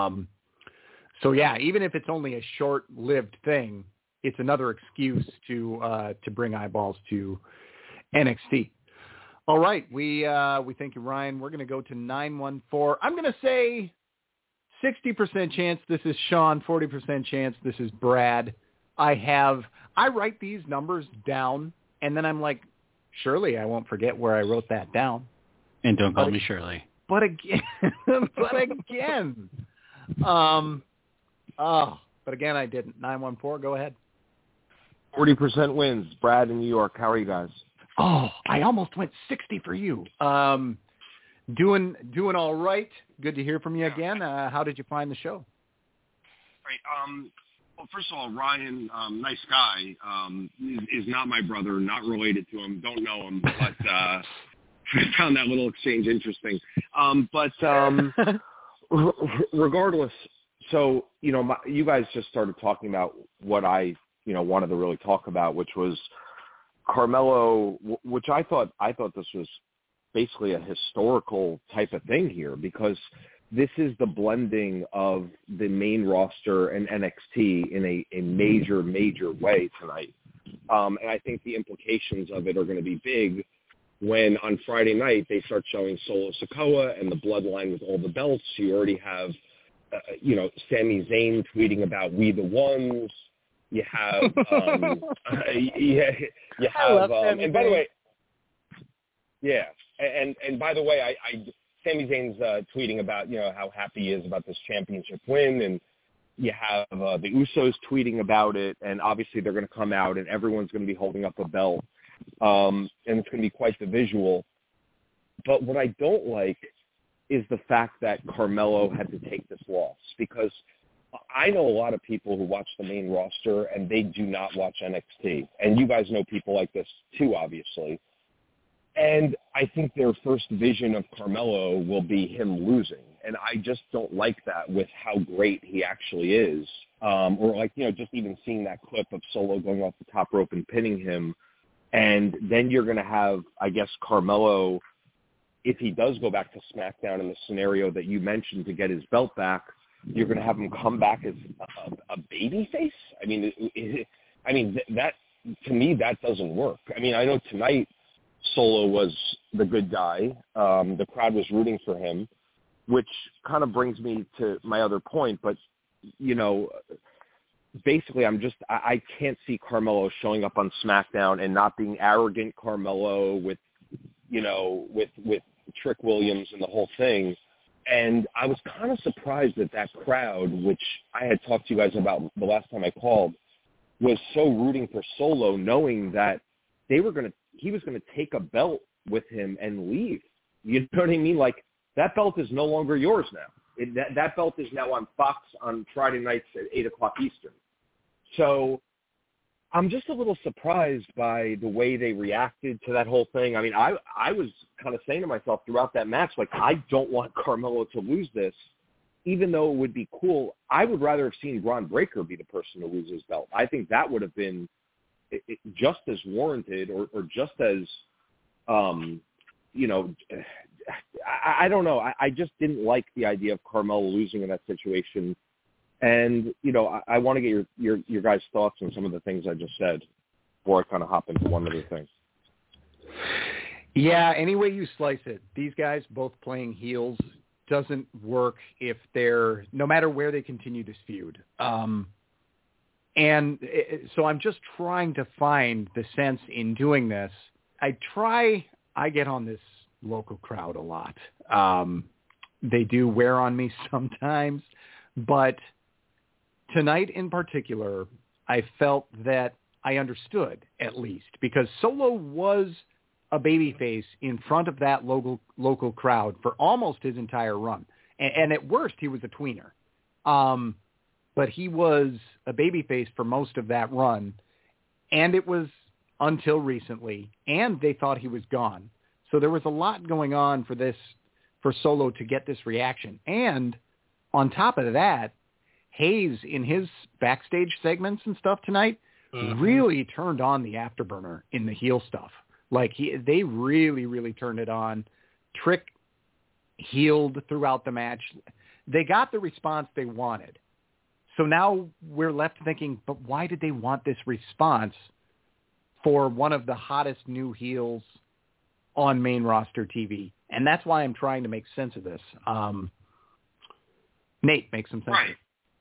Even if it's only a short-lived thing, it's another excuse to bring eyeballs to NXT. All right, we thank you, Ryan. We're going to go to 914. I'm going to say 60% chance this is Sean, 40% chance this is Brad. I write these numbers down, and then I'm like, surely I won't forget where I wrote that down. And don't call me Shirley. But again, I didn't. 914, go ahead. 40% wins. Brad in New York. How are you guys? Oh, I almost went 60 for you. Doing all right. Good to hear from you again. How did you find the show? Right. Well, first of all, Ryan, nice guy, is not my brother, not related to him, don't know him, but I found that little exchange interesting. Regardless, so, you guys just started talking about what I, wanted to really talk about, which was Carmelo, which I thought this was basically a historical type of thing here, because this is the blending of the main roster and NXT in a major, major way tonight. And I think the implications of it are going to be big when on Friday night they start showing Solo Sikoa and the bloodline with all the belts. You already have, Sami Zayn tweeting about "We the Ones." You have, and by the way, yeah, and by the way, Sami Zayn's tweeting about, how happy he is about this championship win, and you have the Usos tweeting about it, and obviously they're going to come out, and everyone's going to be holding up a belt, and it's going to be quite the visual. But what I don't like is the fact that Carmelo had to take this loss, because I know a lot of people who watch the main roster, and they do not watch NXT, and you guys know people like this too, obviously. And I think their first vision of Carmelo will be him losing. And I just don't like that with how great he actually is. Just even seeing that clip of Solo going off the top rope and pinning him. And then you're going to have, I guess, Carmelo, if he does go back to SmackDown in the scenario that you mentioned to get his belt back, you're going to have him come back as a baby face? I mean, that to me, that doesn't work. I mean, I know tonight Solo was the good guy. The crowd was rooting for him, which kind of brings me to my other point. But, you know, basically I can't see Carmelo showing up on SmackDown and not being arrogant Carmelo with Trick Williams and the whole thing. And I was kind of surprised that crowd, which I had talked to you guys about the last time I called, was so rooting for Solo, knowing that he was going to take a belt with him and leave. You know what I mean? Like, that belt is no longer yours now. That belt is now on Fox on Friday nights at 8 o'clock Eastern. So I'm just a little surprised by the way they reacted to that whole thing. I mean, I was kind of saying to myself throughout that match, like, I don't want Carmelo to lose this, even though it would be cool. I would rather have seen Bron Breakker be the person to lose his belt. I think that would have been just as warranted or just as, I don't know. I just didn't like the idea of Carmelo losing in that situation. And, you know, I want to get your guys' thoughts on some of the things I just said before I kind of hop into one other thing. Yeah, any way you slice it, these guys both playing heels doesn't work if they're, no matter where they continue this feud. So I'm just trying to find the sense in doing this. I get on this local crowd a lot. They do wear on me sometimes, but tonight in particular, I felt that I understood, at least, because Solo was a babyface in front of that local crowd for almost his entire run. And at worst, he was a tweener. But he was a babyface for most of that run, and it was until recently, and they thought he was gone. So there was a lot going on for Solo to get this reaction. And on top of that, Hayes, in his backstage segments and stuff tonight, really turned on the afterburner in the heel stuff. Like, they really, really turned it on. Trick healed throughout the match. They got the response they wanted. So now we're left thinking, but why did they want this response for one of the hottest new heels on main roster TV? And that's why I'm trying to make sense of this. Nate, make some sense of it.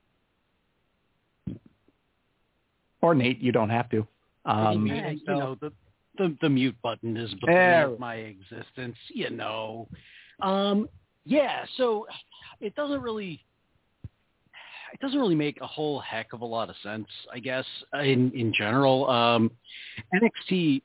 Or Nate, you don't have to. The mute button is beneath my existence, you know. So it doesn't really make a whole heck of a lot of sense, I guess, in general. NXT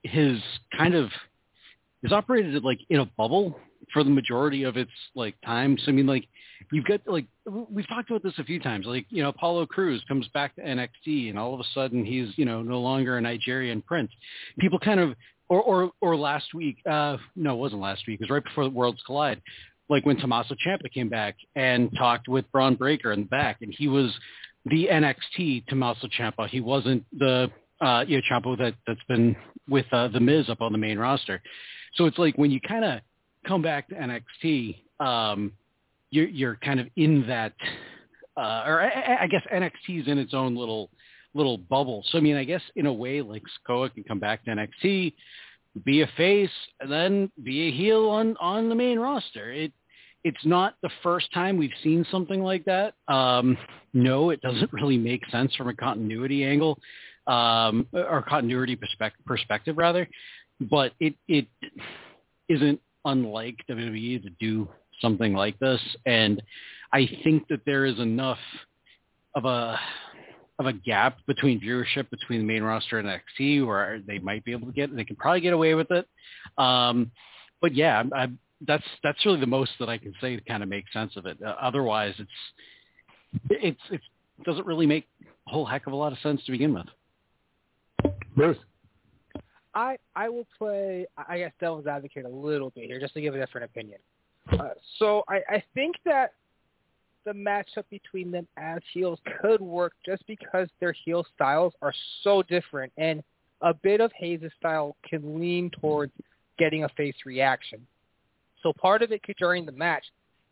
is operated like in a bubble for the majority of its like time. So I mean, like, you've got, like, we've talked about this a few times, like, you know, Apollo Crews comes back to NXT and all of a sudden he's, you know, no longer a Nigerian prince. People kind of, or last week, no, it wasn't last week, it was right before the Worlds Collide, like when Tommaso Ciampa came back and talked with Bron Breakker in the back, and he was the NXT Tommaso Ciampa. He wasn't the Ciampa that's been with the Miz up on the main roster. So it's like when you kind of come back to NXT, you're kind of in that, or I guess NXT is in its own little bubble. So I mean, I guess in a way, like, Sikoa can come back to NXT, be a face, and then be a heel on the main roster. It's not the first time we've seen something like that. No, it doesn't really make sense from a continuity angle, or continuity perspective rather. But it isn't unlike WWE to do something like this, and I think that there is enough of a gap between viewership between the main roster and NXT where they might be able to they can probably get away with it. But yeah, that's really the most that I can say to kind of make sense of it. Otherwise, it doesn't really make a whole heck of a lot of sense to begin with. Bruce? I will play, I guess, devil's advocate a little bit here just to give a different opinion. So I think that the matchup between them as heels could work just because their heel styles are so different, and a bit of Hayes' style can lean towards getting a face reaction. So part of it could, during the match,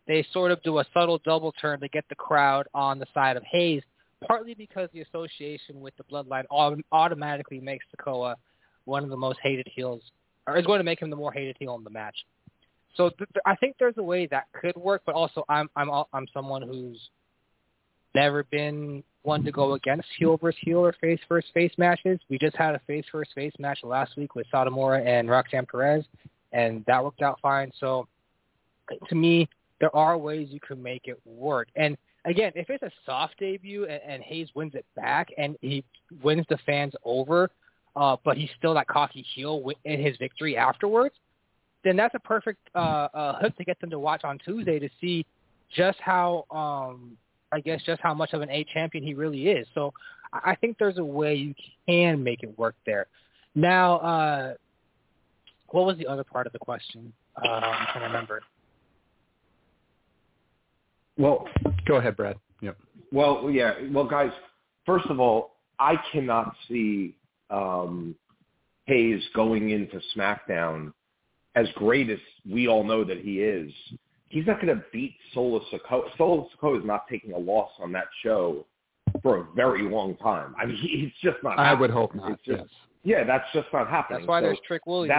they sort of do a subtle double turn to get the crowd on the side of Hayes, partly because the association with the Bloodline automatically makes Sikoa one of the most hated heels, or is going to make him the more hated heel in the match. So I think there's a way that could work, but also I'm someone who's never been one to go against heel versus heel or face versus face matches. We just had a face versus face match last week with Satomura and Roxanne Perez, and that worked out fine. So to me, there are ways you can make it work. And again, if it's a soft debut and Hayes wins it back and he wins the fans over, but he's still that cocky heel in his victory afterwards, then that's a perfect hook to get them to watch on Tuesday to see just how, just how much of an A champion he really is. So I think there's a way you can make it work there. Now, what was the other part of the question? I'm trying to remember. Well, go ahead, Brad. Yep. Well, yeah. Well, guys, first of all, I cannot see Hayes going into SmackDown as great as we all know that he is. He's not going to beat Solo Sikoa. Solo Sikoa is not taking a loss on that show for a very long time. I mean, it's just not happening. I would hope not, yes. Yeah, that's just not happening. That's why there's Trick Williams.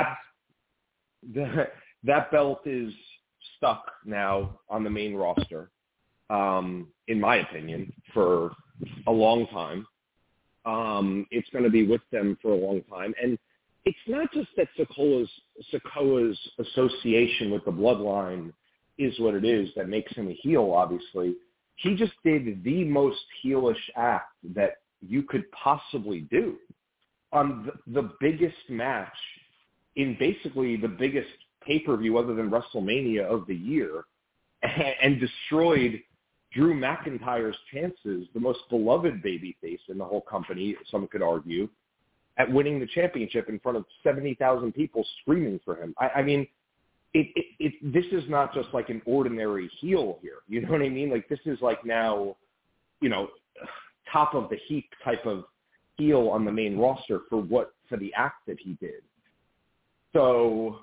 That belt is stuck now on the main roster, in my opinion, for a long time. It's going to be with them for a long time. And it's not just that Sikoa's association with the Bloodline is what it is that makes him a heel, obviously. He just did the most heelish act that you could possibly do on the biggest match in basically the biggest pay-per-view other than WrestleMania of the year, and destroyed Drew McIntyre's chances, the most beloved babyface in the whole company, some could argue, at winning the championship in front of 70,000 people screaming for him. I mean, this is not just like an ordinary heel here. You know what I mean? Like, this is like now, top of the heap type of heel on the main roster for the act that he did. So,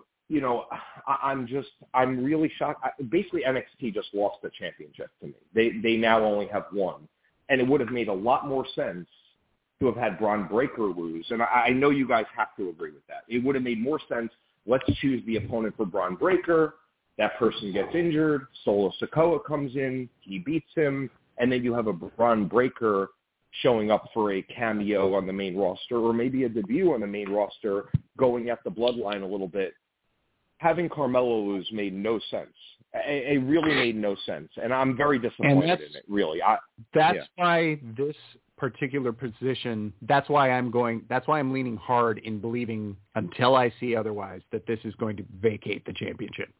I'm really shocked. Basically, NXT just lost the championship to me. They now only have one. And it would have made a lot more sense to have had Braun Breaker lose. And I know you guys have to agree with that. It would have made more sense. Let's choose the opponent for Braun Breaker. That person gets injured. Solo Sikoa comes in. He beats him. And then you have a Braun Breaker showing up for a cameo on the main roster, or maybe a debut on the main roster, going at the Bloodline a little bit. Having Carmelo lose made no sense. It really made no sense. And I'm very disappointed in it, really. Why this particular position, that's why I'm leaning hard in believing, until I see otherwise, that this is going to vacate the championship.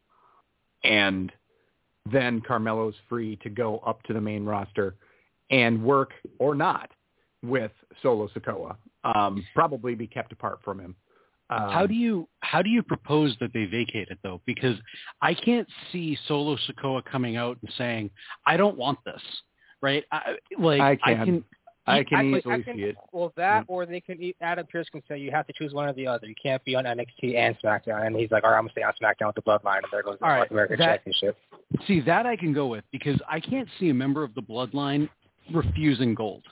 And then Carmelo's free to go up to the main roster and work or not with Solo Sikoa. Probably be kept apart from him. How do you propose that they vacate it, though? Because I can't see Solo Sikoa coming out and saying, "I don't want this," right? I can easily see it. Well, or they can. Adam Pearce can say you have to choose one or the other. You can't be on NXT and SmackDown. And he's like, "All right, I'm gonna stay on SmackDown with the Bloodline." And there goes the North American Championship. See, that I can go with, because I can't see a member of the Bloodline refusing gold.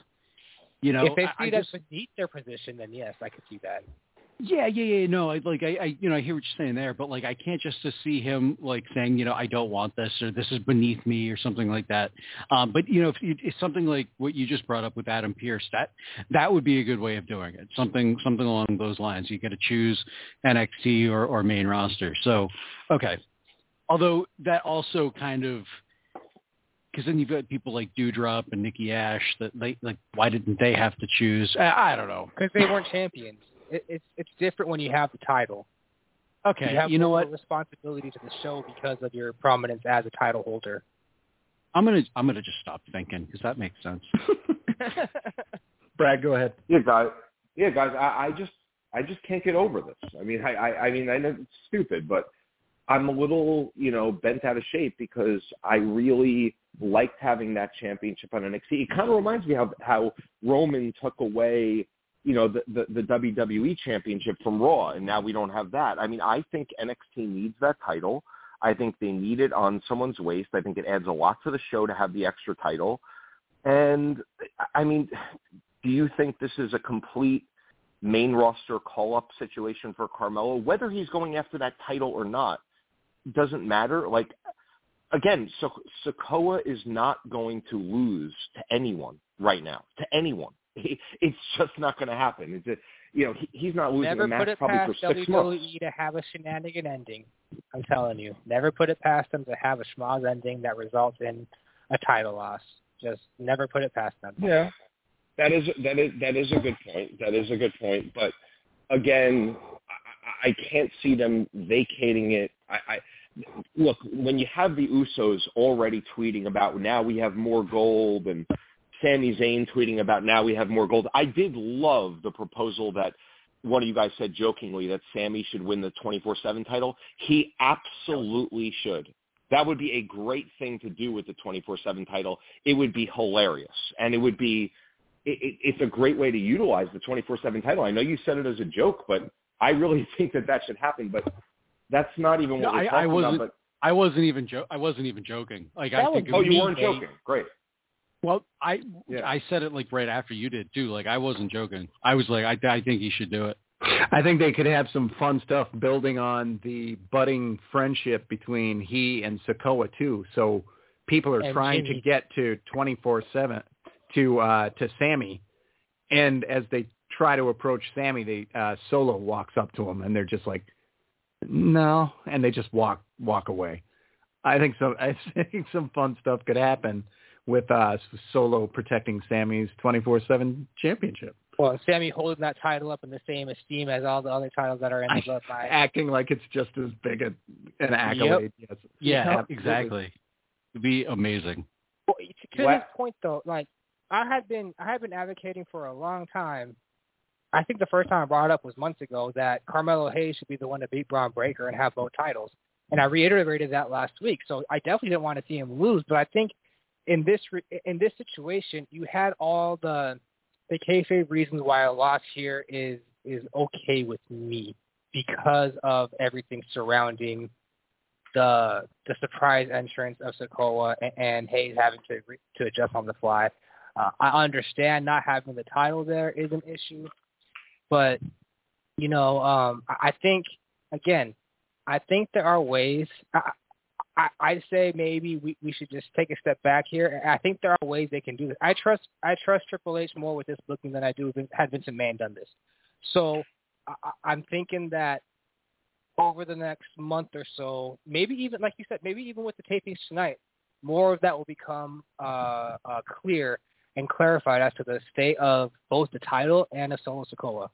If they see that beneath their position, then yes, I could see that. Yeah. No, I hear what you're saying there, but I can't just see him saying, I don't want this, or this is beneath me, or something like that. But if it's something like what you just brought up with Adam Pearce, that would be a good way of doing it. Something along those lines. You got to choose NXT or main roster. So, okay. Although that also kind of, because then you've got people like Doudrop and Nikki Ash that why didn't they have to choose? I don't know. Because they weren't champions. It's different when you have the title. Okay, you have more responsibility to the show because of your prominence as a title holder. I'm gonna just stop thinking, because that makes sense. Brad, go ahead. Yeah, guys. I just can't get over this. I mean, I know it's stupid, but I'm a little bent out of shape because I really liked having that championship on NXT. It kind of reminds me of how Roman took away the WWE championship from Raw, and now we don't have that. I mean, I think NXT needs that title. I think they need it on someone's waist. I think it adds a lot to the show to have the extra title. And, I mean, do you think this is a complete main roster call-up situation for Carmelo? Whether he's going after that title or not doesn't matter. Like, again, Sikoa is not going to lose to anyone right now, to anyone. It's just not going to happen. He's not losing a match probably for 6 months. Never put it past WWE to have a shenanigan ending. I'm telling you. Never put it past them to have a schmoz ending that results in a title loss. Just never put it past them. Yeah, that is a good point. That is a good point. But again, I can't see them vacating it. Look, when you have the Usos already tweeting about now we have more gold, and Sami Zayn tweeting about now we have more gold, I did love the proposal that one of you guys said jokingly that Sami should win the 24/7 title. He absolutely should. That would be a great thing to do with the 24/7 title. It would be hilarious, and it would be it's a great way to utilize the 24/7 title. I know you said it as a joke, but I really think that should happen. But that's not even what we're talking about. But I wasn't even joking. Like, I think. Oh, you weren't joking. Great. Well, I said it like right after you did too. Like, I wasn't joking. I was like, I think he should do it. I think they could have some fun stuff building on the budding friendship between he and Sikoa too. So people are trying to get to 24/7 to Sami, and as they try to approach Sami, Solo walks up to him, and they're just like, no, and they just walk away. I think some fun stuff could happen with Solo protecting Sami's 24/7 championship. Well, Sami holding that title up in the same esteem as all the other titles that are in the bloodline. Acting like it's just as big an accolade. Yep. Yes. Yeah, exactly. It'd be amazing. Well, to this point, though, like I had been advocating for a long time. I think the first time I brought it up was months ago that Carmelo Hayes should be the one to beat Braun Breaker and have both titles. And I reiterated that last week. So I definitely didn't want to see him lose. But I think in this situation, you had all the kayfabe reasons why a loss here is okay with me because of everything surrounding the surprise entrance of Sikoa and Hayes having to adjust on the fly. I understand not having the title there is an issue, but I think there are ways. I'd say maybe we should just take a step back here. I think there are ways they can do this. I trust Triple H more with this booking than I do had Vincent Mann done this. So I'm thinking that over the next month or so, maybe even like you said, maybe even with the tapings tonight, more of that will become clear and clarified as to the state of both the title and of Solo Sikoa.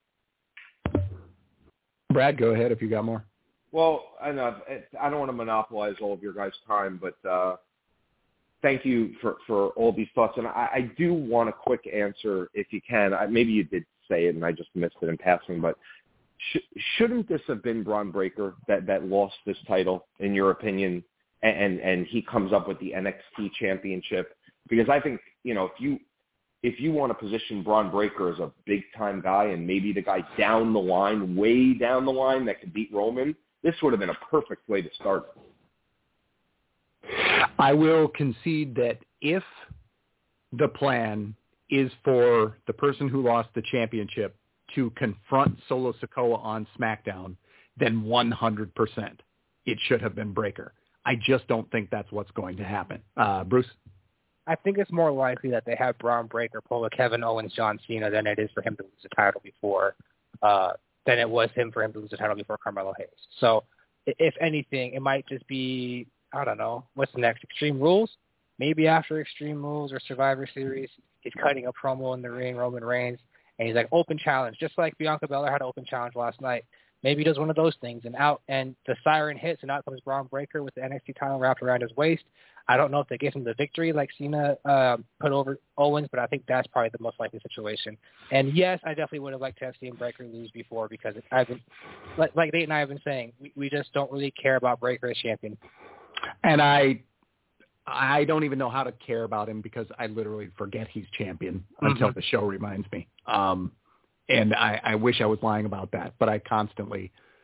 Brad, go ahead if you got more. Well, I don't want to monopolize all of your guys' time, but thank you for all these thoughts. And I do want a quick answer, if you can. Maybe you did say it and I just missed it in passing, but shouldn't this have been Braun Breaker that lost this title, in your opinion, and he comes up with the NXT championship? Because I think, if you want to position Braun Breaker as a big-time guy and maybe the guy down the line, way down the line that could beat Roman, this would have been a perfect way to start. I will concede that if the plan is for the person who lost the championship to confront Solo Sikoa on SmackDown, then 100% it should have been Breaker. I just don't think that's what's going to happen. Bruce? I think it's more likely that they have Braun Breaker pull a Kevin Owens, John Cena than it is for him to lose the title before than it was for him to lose the title before Carmelo Hayes. So if anything, it might just be, I don't know, what's next? Extreme Rules? Maybe after Extreme Rules or Survivor Series, he's cutting a promo in the ring, Roman Reigns, and he's like, open challenge, just like Bianca Belair had an open challenge last night. Maybe he does one of those things, and the siren hits, and out comes Braun Breaker with the NXT title wrapped around his waist. I don't know if they give him the victory like Cena put over Owens, but I think that's probably the most likely situation. And yes, I definitely would have liked to have seen Breaker lose before because I've been, like Nate and I have been saying, we just don't really care about Breaker as champion. And I don't even know how to care about him because I literally forget he's champion until the show reminds me. And I wish I was lying about that, but I constantly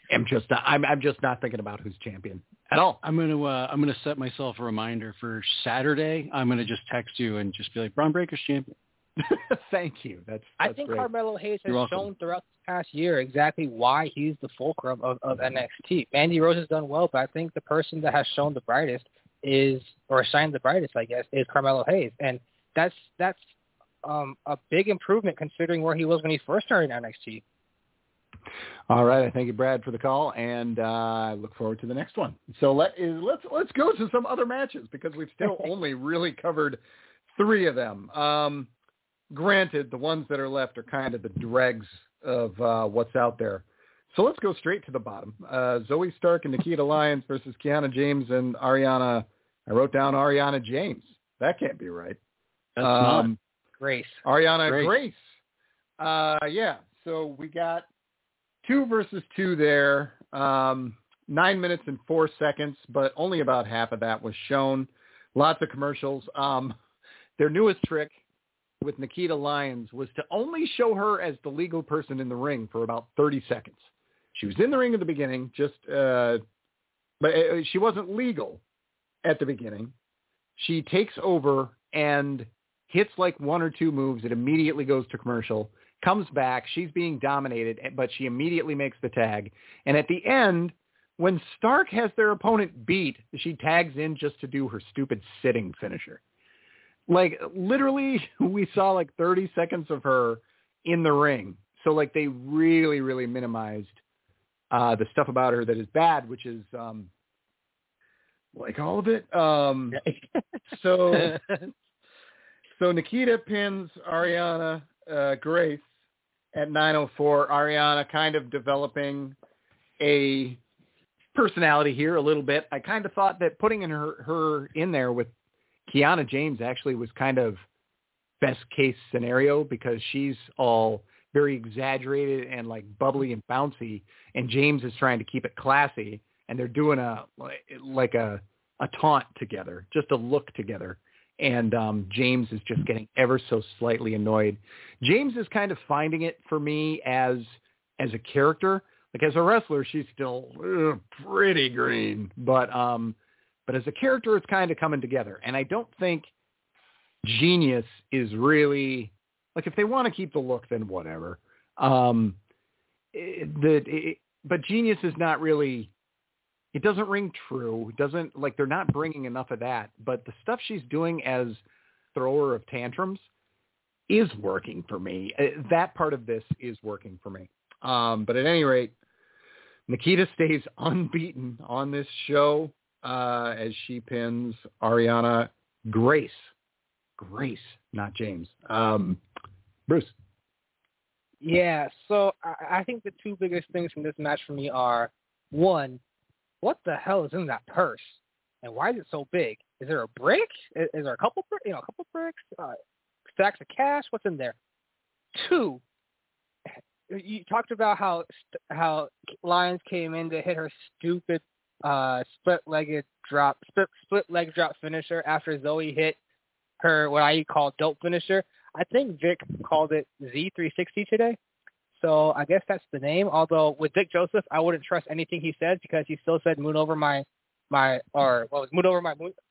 am just not, I'm just not thinking about who's champion at all. I'm gonna set myself a reminder for Saturday. I'm gonna just text you and just be like, Braun Breaker's champion. Thank you. That's I think great. Carmelo Hayes has You're shown throughout this past year exactly why he's the fulcrum of NXT. Mandy Rose has done well, but I think the person that has shown the brightest shined the brightest, I guess, is Carmelo Hayes, and that's a big improvement considering where he was when he first started in NXT. All right, I thank you, Brad, for the call, and I look forward to the next one. So let's go to some other matches because we've still only really covered 3 of them. Granted, the ones that are left are kind of the dregs of what's out there. So let's go straight to the bottom. Zoe Stark and Nikita Lyons versus Kiana James and Ariana. I wrote down Ariana James. That can't be right. That's not. Grace. Ariana Grace. Yeah. So we got 2 versus 2 there. 9 minutes and 4 seconds, but only about half of that was shown. Lots of commercials. Their newest trick with Nikita Lyons was to only show her as the legal person in the ring for about 30 seconds. She was in the ring at the beginning, but she wasn't legal at the beginning. She takes over and hits like 1 or 2 moves. It immediately goes to commercial, comes back. She's being dominated, but she immediately makes the tag. And at the end, when Stark has their opponent beat, she tags in just to do her stupid sitting finisher. Like, literally, we saw like 30 seconds of her in the ring. So, like, they really, really minimized the stuff about her that is bad, which is, like, all of it. So Nikita pins Ariana Grace at 9:04. Ariana kind of developing a personality here a little bit. I kind of thought that putting her in there with Kiana James actually was kind of best case scenario because she's all very exaggerated and like bubbly and bouncy, and James is trying to keep it classy, and they're doing a taunt together, just a look together. And James is just getting ever so slightly annoyed. James is kind of finding it for me as a character. Like as a wrestler, she's still pretty green, but as a character, it's kind of coming together. And I don't think Genius is really like, if they want to keep the look, then whatever. But Genius is not really, it doesn't ring true. It doesn't, like, they're not bringing enough of that, but the stuff she's doing as thrower of tantrums is working for me. That part of this is working for me. But at any rate, Nikita stays unbeaten on this show as she pins Ariana Grace, not James. Bruce. Yeah, so I think the 2 biggest things from this match for me are, 1, what the hell is in that purse, and why is it so big? Is there a brick? Is there a couple bricks? Stacks of cash? What's in there? 2, you talked about how Lyons came in to hit her stupid split leg drop finisher after Zoe hit her what I call dope finisher. I think Vic called it Z360 today, so I guess that's the name. Although with Vic Joseph, I wouldn't trust anything he said because he still said moon over my moon over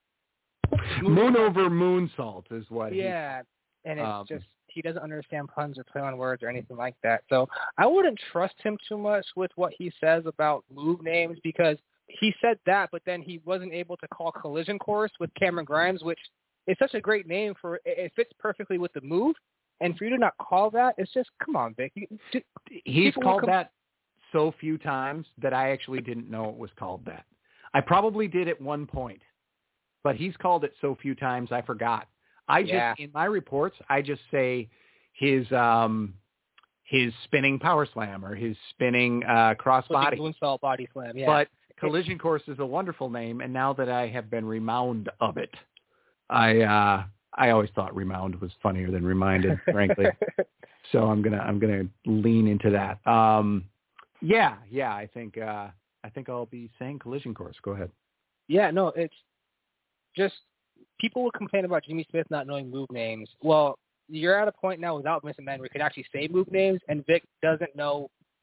moonsault is what. Yeah, and it's just he doesn't understand puns or play on words or anything like that. So I wouldn't trust him too much with what he says about move names because he said that, but then he wasn't able to call Collision Course with Cameron Grimes, which is such a great name for it fits perfectly with the move. And for you to not call that, it's just, come on, Vic. He's called that so few times that I actually didn't know it was called that. I probably did at one point, but he's called it so few times I forgot. In my reports, I just say his spinning power slam or his spinning crossbody. Moonsault body slam, yeah. But Collision Course is a wonderful name, and now that I have been reminded of it, I always thought remound was funnier than reminded, frankly. So I'm gonna lean into that. I think I'll be saying Collision Course. Go ahead. Yeah, no, it's just people will complain about Jimmy Smith not knowing move names. Well, you're at a point now without Vince McMahon where you can actually say move names, and Vic doesn't know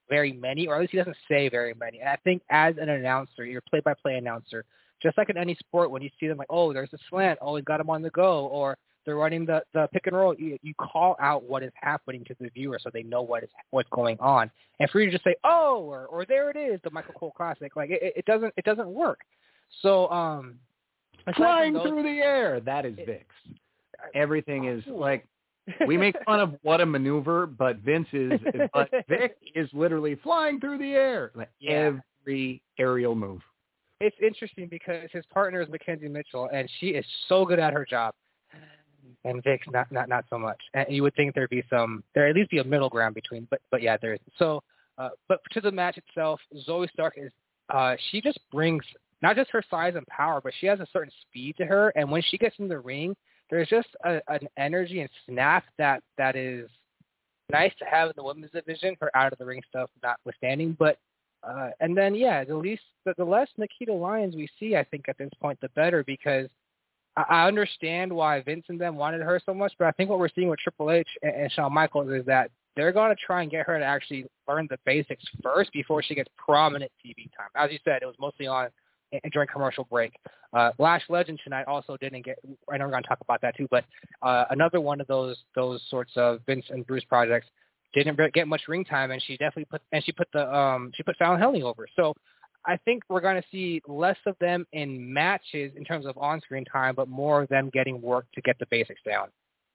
very many, or at least he doesn't say very many. And I think as an announcer, your play-by-play announcer, just like in any sport, when you see them like, oh, there's a slant, oh, we've got him on the go, or they're running the pick and roll, you call out what is happening to the viewer so they know what's going on. And for you to just say, oh, or there it is, the Michael Cole Classic, like it doesn't work. So flying through the air, that is Vix. Everything is like, we make fun of what a maneuver, but Vic is literally flying through the air, like every aerial move. It's interesting because his partner is Mackenzie Mitchell, and she is so good at her job, and Vic's not so much. And you would think there'd at least be a middle ground between, but yeah, there is. So, but to the match itself, Zoe Stark is she just brings not just her size and power, but she has a certain speed to her, and when she gets in the ring, there's just an energy and snap that is nice to have in the women's division, her out of the ring stuff notwithstanding. But and then the less Nikita Lyons we see, I think at this point, the better, because I understand why Vince and them wanted her so much, but I think what we're seeing with Triple H and Shawn Michaels is that they're going to try and get her to actually learn the basics first before she gets prominent TV time. As you said, it was mostly on during commercial break. Lash Legend tonight also didn't get, I know we're going to talk about that too, but another one of those sorts of Vince and Bruce projects didn't get much ring time, and she definitely put Fallon Henley over. So I think we're going to see less of them in matches in terms of on-screen time, but more of them getting work to get the basics down.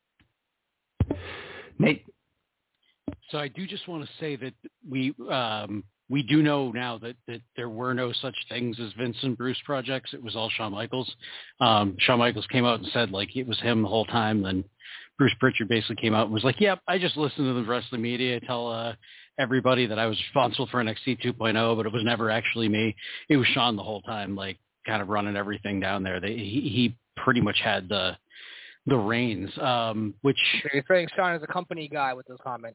Nate. So I do just want to say that we do know now that there were no such things as Vince and Bruce projects. It was all Shawn Michaels. Shawn Michaels came out and said like it was him the whole time. Then Bruce Pritchard basically came out and was like, yep, I just listened to the rest of the media tell everybody that I was responsible for NXT 2.0, but it was never actually me. It was Shawn the whole time, like kind of running everything down there. He pretty much had the reins, which... You're saying Shawn is a company guy with those comments.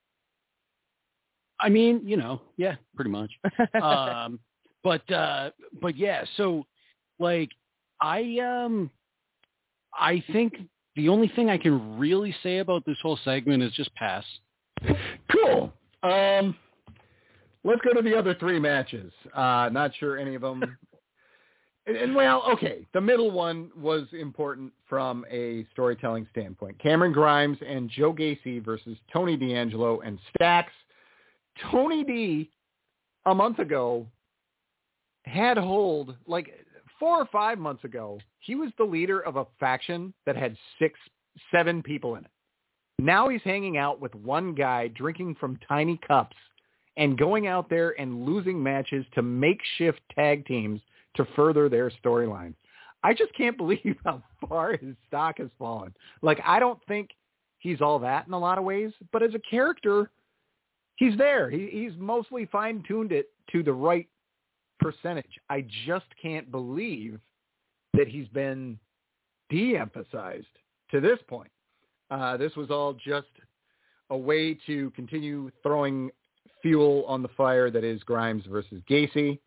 I mean, yeah, pretty much. But yeah, so like I think the only thing I can really say about this whole segment is just pass. Cool. Let's go to the other three matches. Not sure any of them. And well, okay, the middle one was important from a storytelling standpoint. Cameron Grimes and Joe Gacy versus Tony D'Angelo and Stacks. Tony D, a month ago, had hold, like 4 or 5 months ago, he was the leader of a faction that had 6-7 people in it. Now he's hanging out with one guy, drinking from tiny cups, and going out there and losing matches to makeshift tag teams to further their storylines. I just can't believe how far his stock has fallen. Like, I don't think he's all that in a lot of ways, but as a character, he's there. He's mostly fine-tuned it to the right percentage. I just can't believe that he's been de-emphasized to this point. This was all just a way to continue throwing fuel on the fire that is Grimes versus Gacy.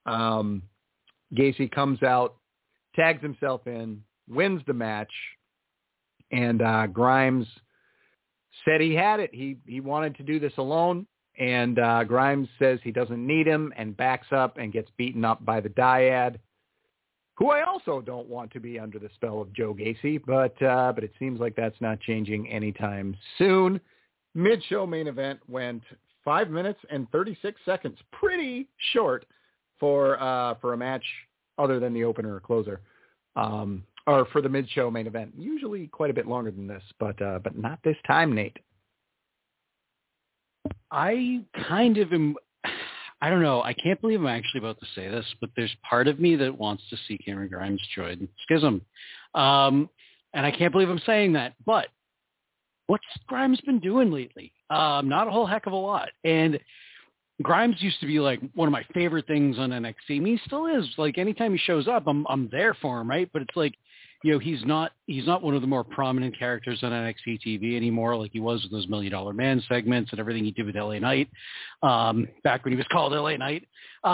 Gacy comes out, tags himself in, wins the match, and Grimes said he had it. He wanted to do this alone, and Grimes says he doesn't need him and backs up and gets beaten up by the Dyad, who I also don't want to be under the spell of Joe Gacy, but it seems like that's not changing anytime soon. Mid-show main event went 5 minutes and 36 seconds, pretty short for a match other than the opener or closer. Or for the mid-show main event. Usually quite a bit longer than this, but not this time, Nate. I kind of am, I don't know, I can't believe I'm actually about to say this, but there's part of me that wants to see Cameron Grimes join Schism. And I can't believe I'm saying that, but what's Grimes been doing lately? Not a whole heck of a lot. And Grimes used to be like one of my favorite things on NXT. I mean, he still is. Like anytime he shows up, I'm there for him, right? But it's like, he's not one of the more prominent characters on NXT TV anymore, like he was with those $1 Million Man segments and everything he did with LA Knight, back when he was called LA Knight.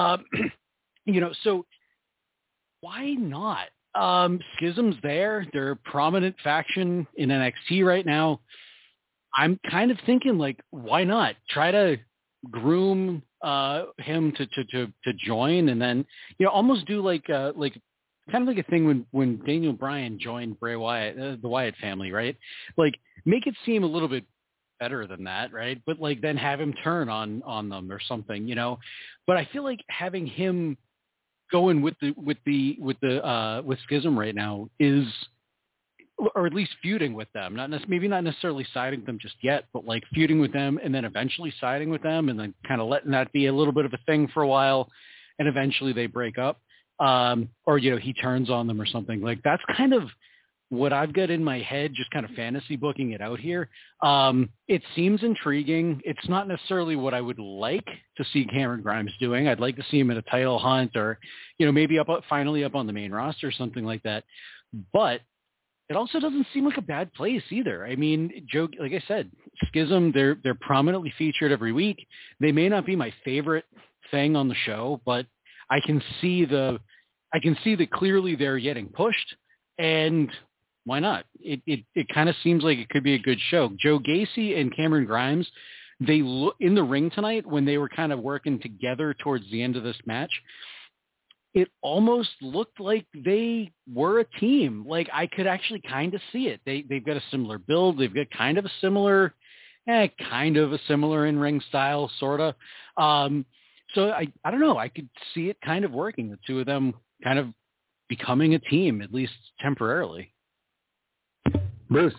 So why not? Schism's there. They're a prominent faction in NXT right now. I'm kind of thinking like, why not try to groom him to join, and then almost do like kind of like a thing when Daniel Bryan joined Bray Wyatt, the Wyatt family, right? Like make it seem a little bit better than that, right? But like then have him turn on them or something, But I feel like having him going with Schism right now is, or at least feuding with them, maybe not necessarily siding with them just yet, but like feuding with them and then eventually siding with them and then kind of letting that be a little bit of a thing for a while, and eventually they break up, or he turns on them or something. Like that's kind of what I've got in my head, just kind of fantasy booking it out here. It seems intriguing. It's not necessarily what I would like to see Cameron Grimes doing. I'd like to see him in a title hunt or, maybe finally up on the main roster or something like that. But it also doesn't seem like a bad place either. I mean, Joe, like I said, Schism, they're prominently featured every week. They may not be my favorite thing on the show, but I can see that clearly they're getting pushed, and why not? It kind of seems like it could be a good show. Joe Gacy and Cameron Grimes, they look in the ring tonight when they were kind of working together towards the end of this match. It almost looked like they were a team. Like I could actually kind of see it. They've got a similar build. They've got kind of a similar in-ring style, sort of. So I don't know. I could see it kind of working. The two of them kind of becoming a team, at least temporarily. Bruce.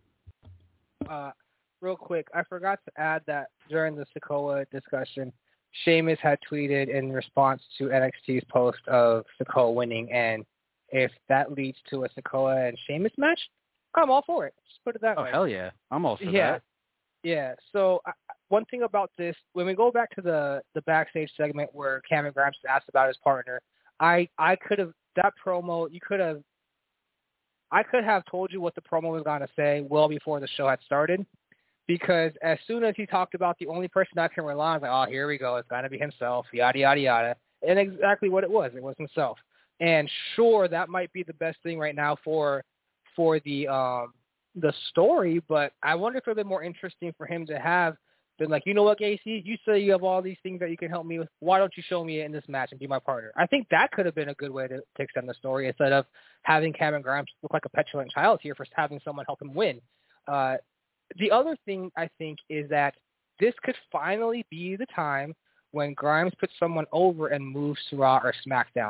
Real quick, I forgot to add that during the Sikoa discussion, Sheamus had tweeted in response to NXT's post of Sikoa winning, and if that leads to a Sikoa and Sheamus match, I'm all for it. Just put it that way. Oh, hell yeah. I'm all for that. Yeah. So one thing about this, when we go back to the backstage segment where Cameron Grimes asked about his partner, I could have, that promo, I could have told you what the promo was going to say well before the show had started. Because as soon as he talked about the only person I can rely on, I was like, oh, here we go. It's going to be himself, yada, yada, yada. And exactly what it was. It was himself. And sure, that might be the best thing right now for the story, but I wonder if it would have been more interesting for him to have been like, you know what, Gacy, you say you have all these things that you can help me with. Why don't you show me it in this match and be my partner? I think that could have been a good way to extend the story instead of having Cameron Grimes look like a petulant child here for having someone help him win. The other thing I think is that this could finally be the time when Grimes puts someone over and moves to Raw or SmackDown.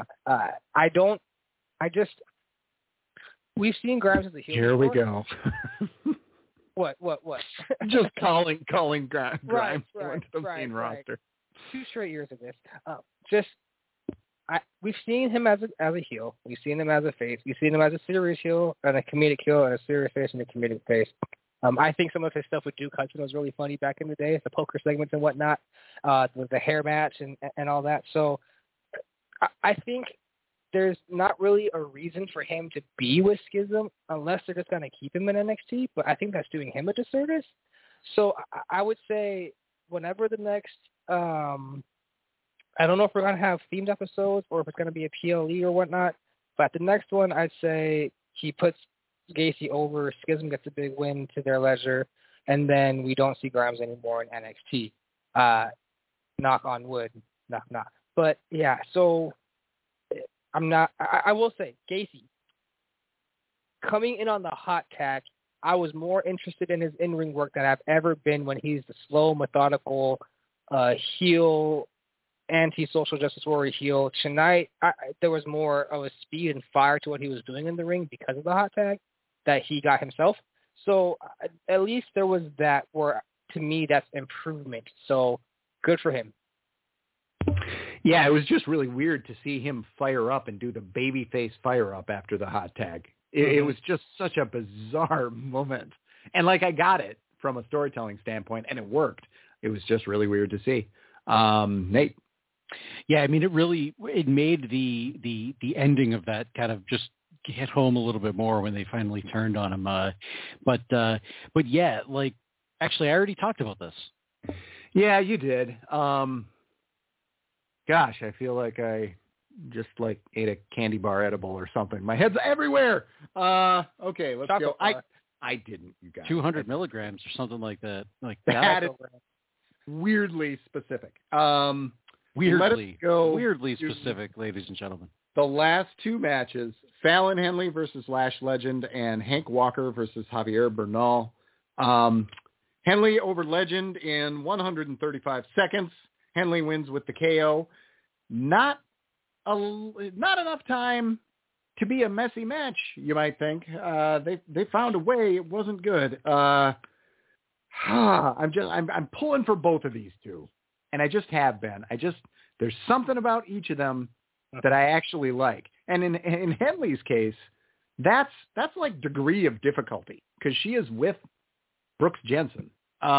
We've seen Grimes as a heel. Here we go. What? Just calling Grimes right, onto the main roster. 2 straight years of this. We've seen him as a heel. We've seen him as a face. We've seen him as a serious heel and a comedic heel and a serious face and a comedic face. I think some of his stuff with Duke Hudson was really funny back in the day, the poker segments and whatnot, with the hair match and all that. So I think there's not really a reason for him to be with Schism unless they're just going to keep him in NXT, but I think that's doing him a disservice. So I would say whenever the next, I don't know if we're going to have themed episodes or if it's going to be a PLE or whatnot, but the next one I'd say he puts Gacy over, Schism gets a big win to their leisure, and then we don't see Grimes anymore in NXT. Knock on wood, knock. But yeah, so I will say, Gacy, coming in on the hot tag, I was more interested in his in-ring work than I've ever been when he's the slow, methodical heel, anti-social justice warrior heel. Tonight, there was more of a speed and fire to what he was doing in the ring because of the hot tag that he got himself. So at least there was that where, to me, that's improvement. So good for him. Yeah, it was just really weird to see him fire up and do the babyface fire up after the hot tag. It was just such a bizarre moment. And like, I got it from a storytelling standpoint, and it worked. It was just really weird to see. Nate. Yeah, I mean, it made the ending of that kind of just hit home a little bit more when they finally turned on him. But yeah, like, actually, I already talked about this. Yeah, you did. Gosh, I feel like I just like ate a candy bar edible or something. My head's everywhere. Okay, let's Chocolate go. bar. I didn't, you guys. 200 milligrams or something like that. Like that. weirdly specific. Weirdly to specific, ladies and gentlemen. The last two matches, Fallon Henley versus Lash Legend and Hank Walker versus Javier Bernal. Henley over Legend in 135 seconds. Henley wins with the KO. Not enough time to be a messy match, you might think. They found a way. It wasn't good. I'm pulling for both of these two, and I just have been. There's something about each of them that I actually like. And in Henley's case, that's like degree of difficulty because she is with Brooks Jensen.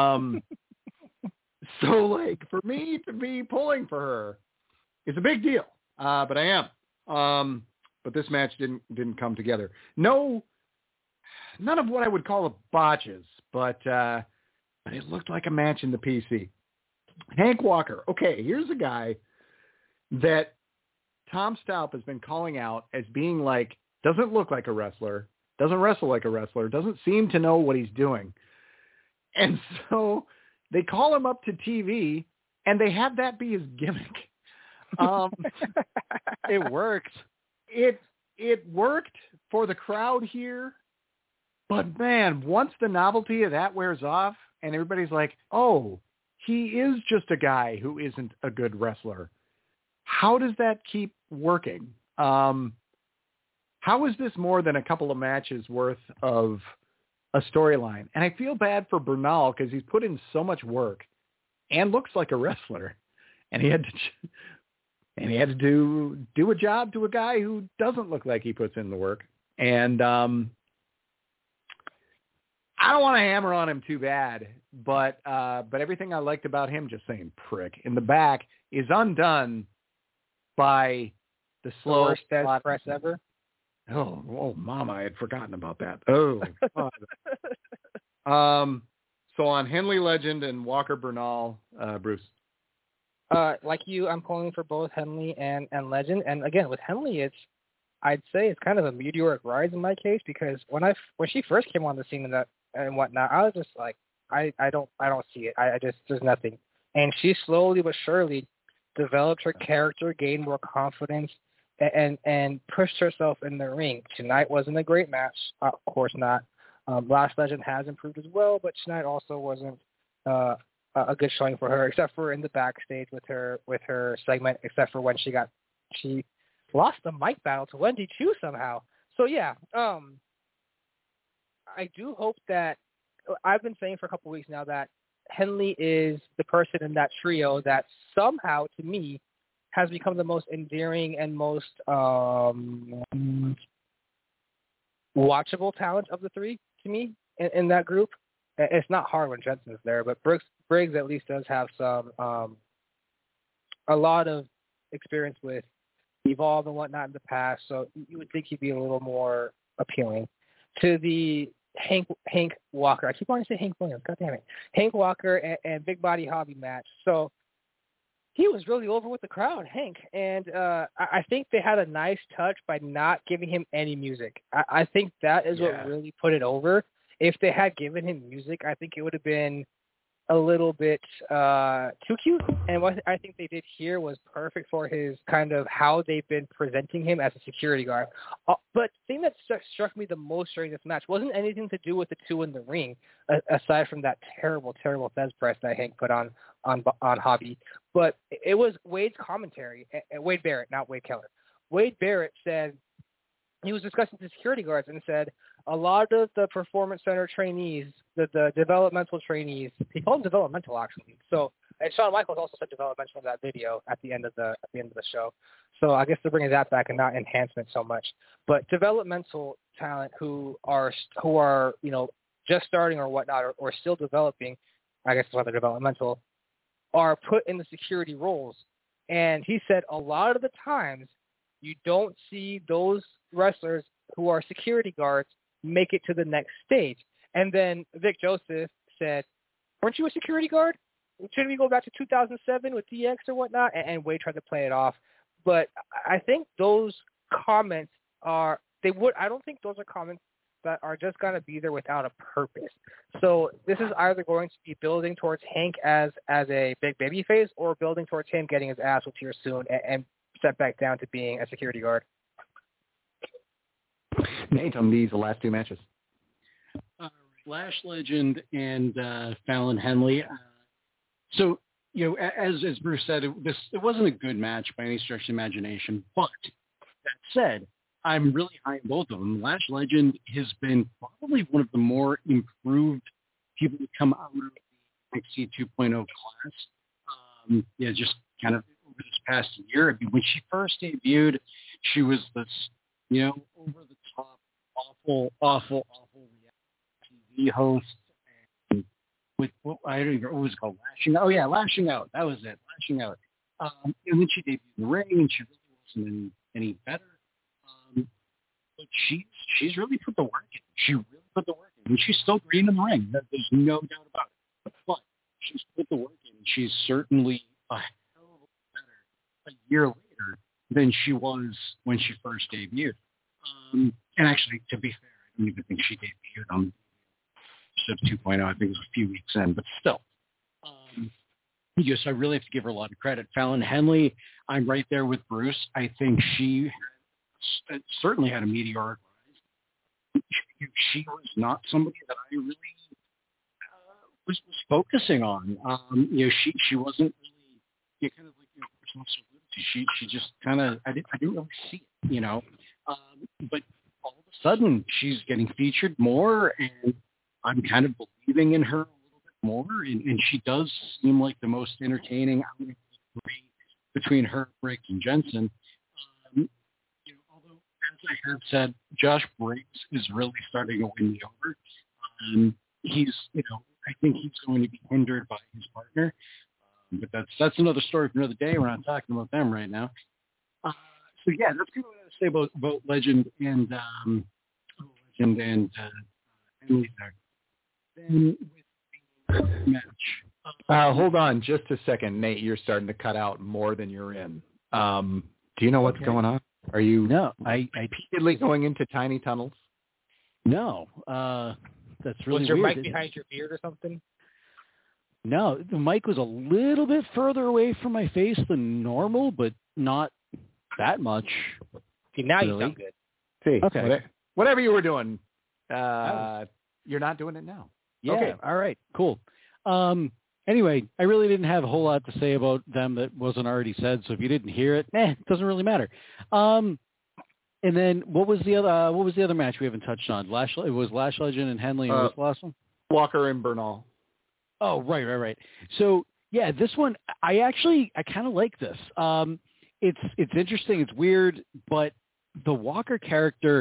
So like for me to be pulling for her is a big deal. But I am. But this match didn't come together. None of what I would call a botches, but it looked like a match in the PC. Hank Walker. Okay, here's a guy that Tom Staup has been calling out as being like, doesn't look like a wrestler, doesn't wrestle like a wrestler, doesn't seem to know what he's doing. And so they call him up to TV and they have that be his gimmick. It worked. It worked for the crowd here. But man, once the novelty of that wears off and everybody's like, oh, he is just a guy who isn't a good wrestler. How does that keep working? How is this more than a couple of matches worth of a storyline? And I feel bad for Bernal because he's put in so much work and looks like a wrestler, and he had to do a job to a guy who doesn't look like he puts in the work. And I don't want to hammer on him too bad, but everything I liked about him, just saying prick in the back, is undone by the slow worst death press ever. Oh, mama, I had forgotten about that. Oh, so on Henley Legend and Walker Bernal, Bruce. Like you, I'm pulling for both Henley and Legend. And again, with Henley, I'd say it's kind of a meteoric rise in my case because when she first came on the scene and whatnot, I was just like, I don't see it. There's nothing. And she slowly but surely developed her character, gained more confidence, and pushed herself in the ring. Tonight wasn't a great match, of course not. Lash Legend has improved as well, but tonight also wasn't a good showing for her, except for in the backstage with her segment, except for when she lost the mic battle to Wendy Chu somehow. So yeah, I do hope that I've been saying for a couple of weeks now that Henley is the person in that trio that somehow, to me, has become the most endearing and most watchable talent of the three, to me, in that group. It's not hard when Jensen's there, but Briggs at least does have some a lot of experience with Evolve and whatnot in the past, so you would think he'd be a little more appealing. To the Hank Walker, I keep wanting to say Hank Williams, God damn it. Hank Walker and Big Body Hobby match. So he was really over with the crowd, Hank. And I think they had a nice touch by not giving him any music. I think that is what really put it over. If they had given him music, I think it would have been a little bit too cute. And what I think they did here was perfect for his kind of how they've been presenting him as a security guard. But the thing that struck me the most during this match wasn't anything to do with the two in the ring, aside from that terrible Fez press that Hank put on Hobby. But it was Wade's commentary, Wade Barrett, not Wade Keller. Wade Barrett said, he was discussing the security guards and said, a lot of the Performance Center trainees, the developmental trainees, he called them developmental actually. So, and Shawn Michaels also said developmental in that video at the end of the show. So I guess they're bringing that back and not enhancement so much. But developmental talent who are just starting or whatnot or still developing, I guess that's why they're developmental, are put in the security roles. And he said a lot of the times you don't see those wrestlers who are security guards make it to the next stage. And then Vic Joseph said, weren't you a security guard? Shouldn't we go back to 2007 with DX or whatnot? And Wade tried to play it off. But I think those comments I don't think those are comments that are just going to be there without a purpose. So this is either going to be building towards Hank as a big baby face, or building towards him getting his ass whipped here soon and step back down to being a security guard. Nate, on these the last two matches. Lash Legend and Fallon Henley. So, as Bruce said, it wasn't a good match by any stretch of the imagination. But that said, I'm really high in both of them. Lash Legend has been probably one of the more improved people to come out of the NXT 2.0 class. Just kind of over this past year. I mean, when she first debuted, she was this, over the top, awful reality TV host, and with I don't even know what was it called, Lashing Out. Oh yeah, Lashing Out. That was it, Lashing Out. And then she debuted in the ring, and she really wasn't any better. But she's really put the work in. She really put the work in, and she's still green in the ring. There's no doubt about it. But she's put the work in. She's certainly a hell of a lot better a year later than she was when she first debuted. And actually, to be fair, I don't even think she debuted on Sub 2.0. I think it was a few weeks in, but still. Yes, I really have to give her a lot of credit. Fallon Henley, I'm right there with Bruce. I think she certainly had a meteoric rise. She was not somebody that I really was focusing on. She wasn't really kind of like personal celebrity. She just kind of I didn't really see it, But all of a sudden she's getting featured more, and I'm kind of believing in her a little bit more, and she does seem like the most entertaining out of the three between her, Briggs, and Jensen. Although, as I have said, Josh Briggs is really starting to win me over. He's, I think he's going to be hindered by his partner, but that's another story for another day. We're not talking about them right now. So yeah, that's kind of what I have to say about Legend and Emily there. Then with the match. Hold on just a second, Nate. You're starting to cut out more than you're in. Do you know what's going on? Are you repeatedly going into tiny tunnels? No. That's really was your weird. mic behind your beard or something? No, the mic was a little bit further away from my face than normal, but not that much. See, now really. You sound good. See, okay. Whatever you were doing, you're not doing it now. Yeah, okay. All right, cool. Anyway, I really didn't have a whole lot to say about them that wasn't already said, so if you didn't hear it, it doesn't really matter. And then what was the other match we haven't touched on? It was Lash Legend and Henley, and what was the last one? Walker and Bernal. Oh, right. So yeah, this one I kind of like this. It's interesting. It's weird, but the Walker character,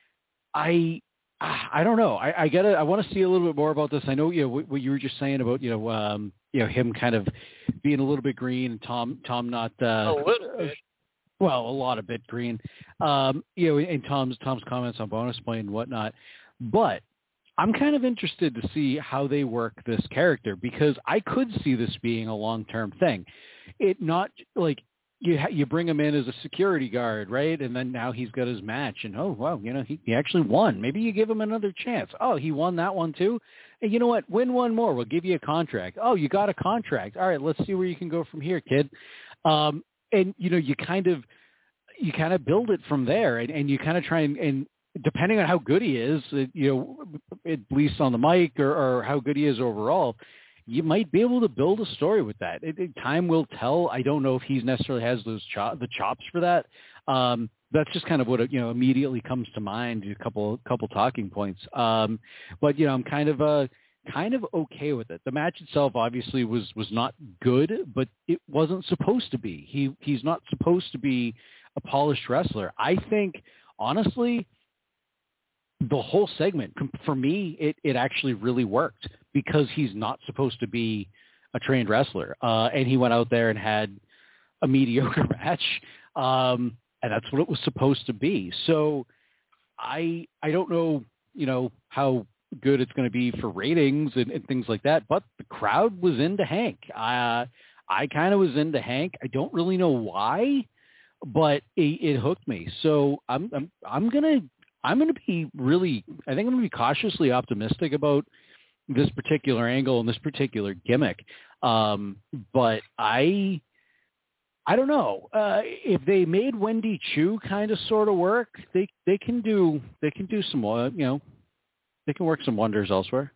I don't know. I want to see a little bit more about this. I know what you were just saying about him kind of being a little bit green and Tom not a little bit. Well, a lot of bit green, and Tom's comments on bonus point and whatnot. But I'm kind of interested to see how they work this character, because I could see this being a long-term thing. It not like you bring him in as a security guard, right? And then now he's got his match, and oh wow, he actually won. Maybe you give him another chance. Oh, he won that one too. And you know what? Win one more. We'll give you a contract. Oh, you got a contract. All right, let's see where you can go from here, kid. And you kind of build it from there, and you kind of try and depending on how good he is, at least on the mic or how good he is overall, you might be able to build a story with that. Time will tell. I don't know if he necessarily has those the chops for that. That's just kind of what immediately comes to mind. A couple talking points. But I'm kind of okay with it. The match itself obviously was not good, but it wasn't supposed to be. He's not supposed to be a polished wrestler. I think honestly, the whole segment for me, it actually really worked, because he's not supposed to be a trained wrestler, and he went out there and had a mediocre match, and that's what it was supposed to be. So I don't know how good it's going to be for ratings and things like that, but the crowd was into Hank. I kind of was into Hank. I don't really know why, but it hooked me. So I'm gonna I'm going to be cautiously optimistic about this particular angle and this particular gimmick. But I don't know if they made Wendy Chu kind of sort of work. They can do some more. They can work some wonders elsewhere.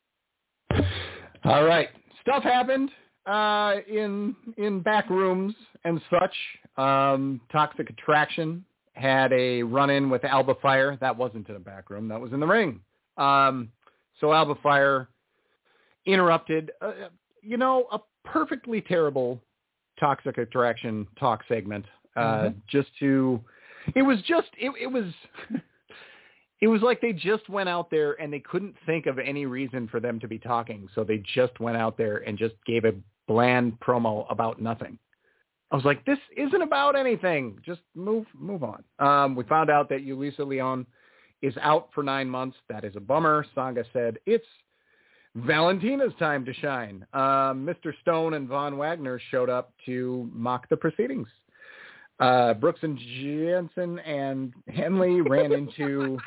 All right, stuff happened in back rooms and such. Toxic Attraction had a run-in with Alba Fire. That wasn't in a back room. That was in the ring. So Alba Fire interrupted, a perfectly terrible Toxic Attraction talk segment. It was like they just went out there and they couldn't think of any reason for them to be talking. So they just went out there and just gave a bland promo about nothing. I was like, this isn't about anything. Just move on. We found out that Yulisa Leon is out for 9 months. That is a bummer. Sanga said it's Valentina's time to shine. Mr. Stone and Von Wagner showed up to mock the proceedings. Brooks and Jensen and Henley ran into...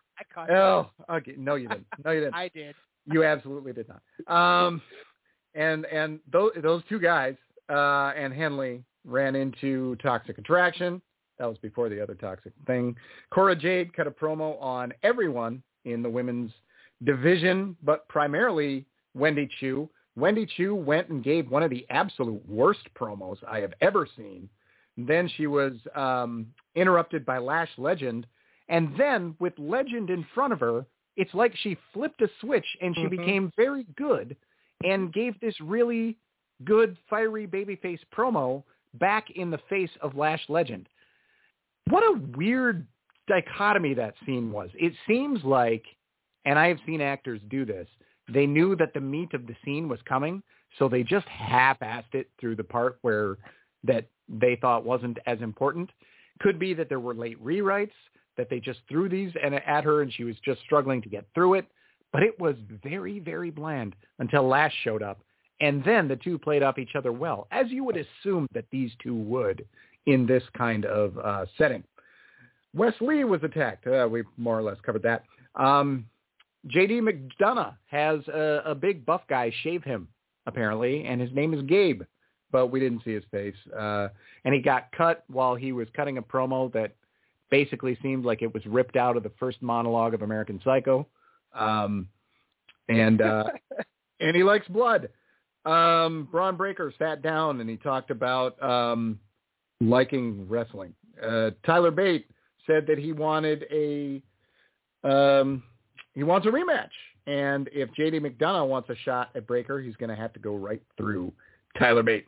okay. No, you didn't. I did. You absolutely did not. And those two guys and Henley ran into Toxic Attraction. That was before the other toxic thing. Cora Jade cut a promo on everyone in the women's division, but primarily Wendy Chu. Wendy Chu went and gave one of the absolute worst promos I have ever seen. Then she was interrupted by Lash Legend. And then with Legend in front of her, it's like she flipped a switch and she became very good and gave this really good, fiery babyface promo back in the face of Lash Legend. What a weird dichotomy that scene was. It seems like, and I have seen actors do this, they knew that the meat of the scene was coming, so they just half-assed it through the part where that they thought wasn't as important. Could be that there were late rewrites, that they just threw these at her and she was just struggling to get through it. But it was very, very bland until Lash showed up. And then the two played off each other well, as you would assume that these two would in this kind of setting. Wes Lee was attacked. We more or less covered that. J.D. McDonough has a big buff guy shave him, apparently, and his name is Gabe, but we didn't see his face. And he got cut while he was cutting a promo that basically seemed like it was ripped out of the first monologue of American Psycho. And he likes blood. Braun Breaker sat down and he talked about liking wrestling. Tyler Bate said that he wanted a rematch, and if JD McDonough wants a shot at Breaker, he's going to have to go right through Tyler Bate.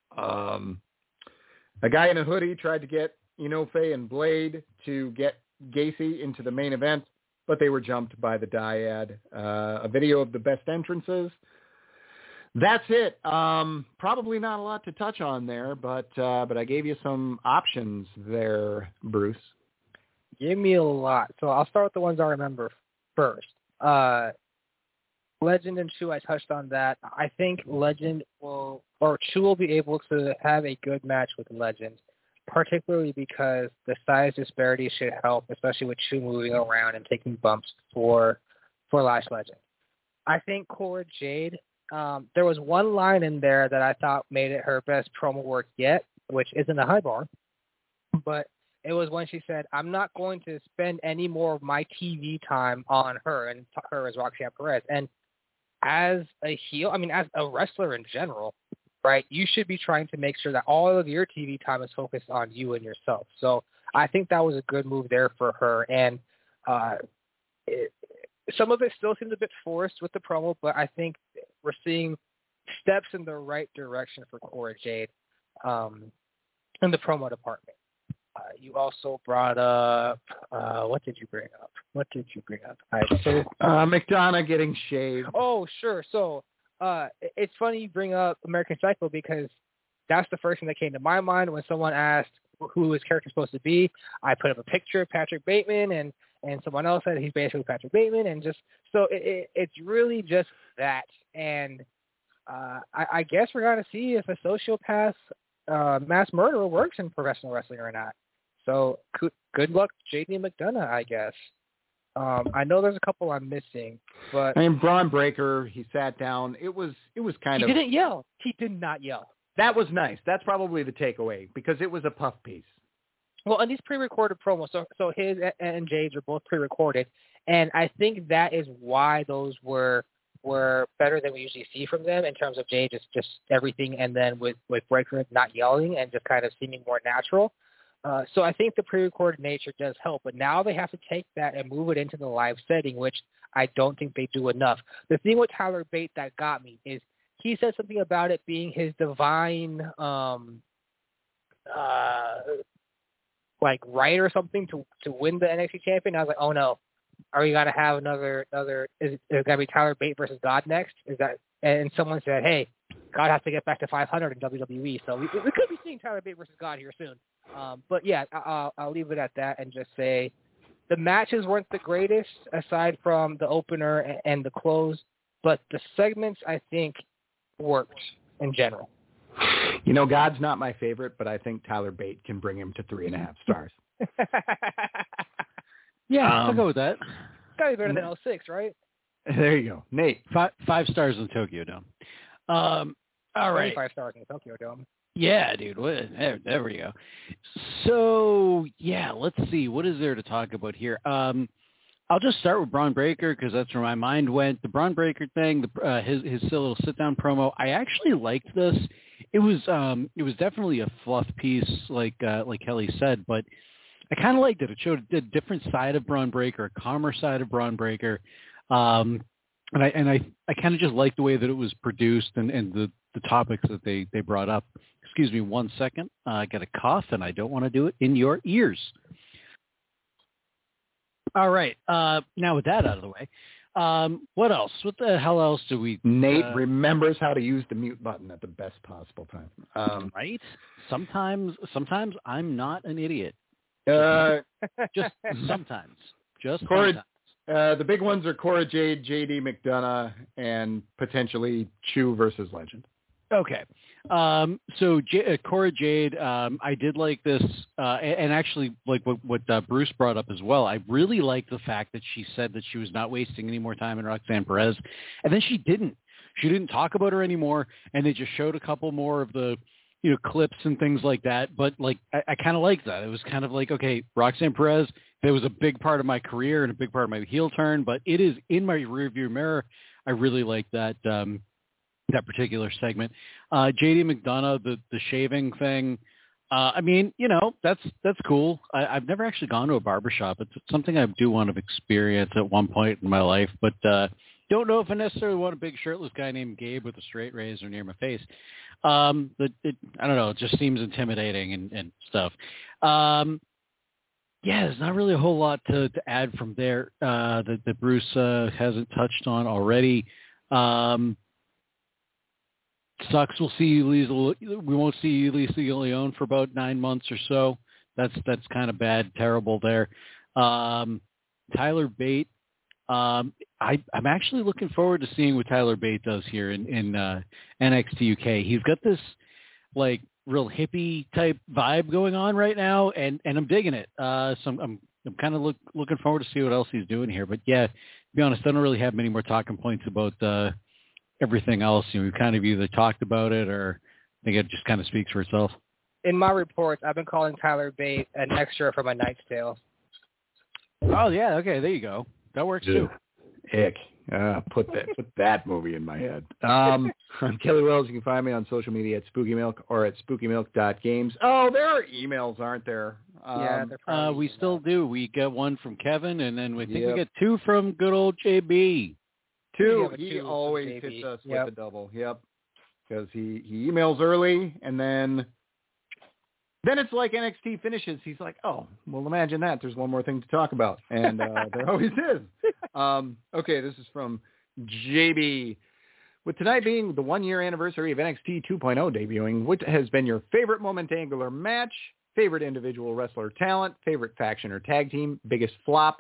A guy in a hoodie tried to get Inoue and Blade to get Gacy into the main event, but they were jumped by the Dyad. A video of the best entrances. That's it. Probably not a lot to touch on there, but I gave you some options there, Bruce. Give me a lot. So I'll start with the ones I remember first. Legend and Chu, I touched on that. I think Chu will be able to have a good match with Legend, particularly because the size disparity should help, especially with Chu moving around and taking bumps for Lash Legend. I think Cora Jade, there was one line in there that I thought made it her best promo work yet, which isn't a high bar, but it was when she said, I'm not going to spend any more of my TV time on her, and her as Roxanne Perez. And as a heel, as a wrestler in general, right, you should be trying to make sure that all of your TV time is focused on you and yourself. So I think that was a good move there for her. And some of it still seems a bit forced with the promo, but I think we're seeing steps in the right direction for Cora Jade in the promo department. You also brought up, what did you bring up? McDonough getting shaved. Oh, sure. So it's funny you bring up American Psycho because that's the first thing that came to my mind when someone asked who his character is supposed to be. I put up a picture of Patrick Bateman, and someone else said he's basically Patrick Bateman, and just so it's really just that. And I guess we're going to see if a sociopath mass murderer works in professional wrestling or not. So good luck, JD McDonough, I guess. I know there's a couple I'm missing, but I mean, Braun Breaker, he sat down. It was kind of. He didn't yell. He did not yell. That was nice. That's probably the takeaway because it was a puff piece. Well, and these pre-recorded promos, so his and Jade's are both pre-recorded, and I think that is why those were better than we usually see from them in terms of Jade just everything, and then with Breaker not yelling and just kind of seeming more natural. So I think the pre-recorded nature does help, but now they have to take that and move it into the live setting, which I don't think they do enough. The thing with Tyler Bate that got me is he said something about it being his divine like right or something to win the NXT champion. I was like, oh no, are we gonna have another? Is it gonna be Tyler Bate versus God next? Is that? And someone said, hey, God has to get back to 500 in WWE, so we could be seeing Tyler Bate versus God here soon. But yeah, I'll leave it at that and just say the matches weren't the greatest aside from the opener and the close, but the segments I think worked in general. You know, God's not my favorite, but I think Tyler Bate can bring him to 3.5 stars. Yeah, I'll go with that. Gotta be better than 06, right? There you go. Nate. 5 stars in Tokyo Dome. All right. 5 stars in Tokyo Dome. Yeah, dude. There we go. So, yeah, let's see. What is there to talk about here? I'll just start with Braun Breaker because that's where my mind went. The Braun Breaker thing, his little sit-down promo, I actually liked this. It was definitely a fluff piece, like Kelly said, but I kind of liked it. It showed a different side of Braun Breaker, a calmer side of Braun Breaker, and I kind of just liked the way that it was produced and the topics that they brought up. Excuse me 1 second. I got a cough, and I don't want to do it in your ears. All right. Now with that out of the way, what else? What the hell else do we... Nate remembers how to use the mute button at the best possible time. Right? Sometimes I'm not an idiot. Just sometimes. Just sometimes. The big ones are Cora Jade, JD McDonough, and potentially Chu versus Legend. Okay. So Cora Jade, I did like this, and actually like what Bruce brought up as well. I really liked the fact that she said that she was not wasting any more time in Roxanne Perez, and then she didn't. She didn't talk about her anymore, and they just showed a couple more of the clips and things like that. But like I kind of liked that. It was kind of like, okay, Roxanne Perez, that was a big part of my career and a big part of my heel turn, but it is in my rearview mirror. I really like that. That particular segment. JD McDonough, the shaving thing. I mean, that's cool. I've never actually gone to a barbershop. It's something I do want to experience at one point in my life, but don't know if I necessarily want a big shirtless guy named Gabe with a straight razor near my face. I don't know. It just seems intimidating and stuff. Yeah, there's not really a whole lot to add from there that Bruce hasn't touched on already. Sucks. We won't see Lisa Leone for about 9 months or so. That's kind of bad, terrible there. Tyler Bate. I'm actually looking forward to seeing what Tyler Bate does here in NXT UK. He's got this like real hippie type vibe going on right now, and I'm digging it. So I'm kind of looking forward to see what else he's doing here. But yeah, to be honest, I don't really have many more talking points about everything else. We've kind of either talked about it or I think it just kind of speaks for itself. In my reports, I've been calling Tyler Bate an extra from A Knight's Tale. Oh yeah, okay, there you go. That works too. Ick. Put that movie in my head. I'm Kelly Wells. You can find me on social media at Spooky Milk or at SpookyMilk.games. Oh, there are emails, aren't there? Yeah, we still do. We get one from Kevin, and then we think we get 2 from good old JB. 2. He always hits us with a double. Yep. Because he emails early, and then it's like NXT finishes. He's like, oh, well, imagine that. There's one more thing to talk about. And there always is. Okay, this is from JB. With tonight being the 1-year anniversary of NXT 2.0 debuting, what has been your favorite moment, angular match, favorite individual wrestler talent, favorite faction or tag team, biggest flop,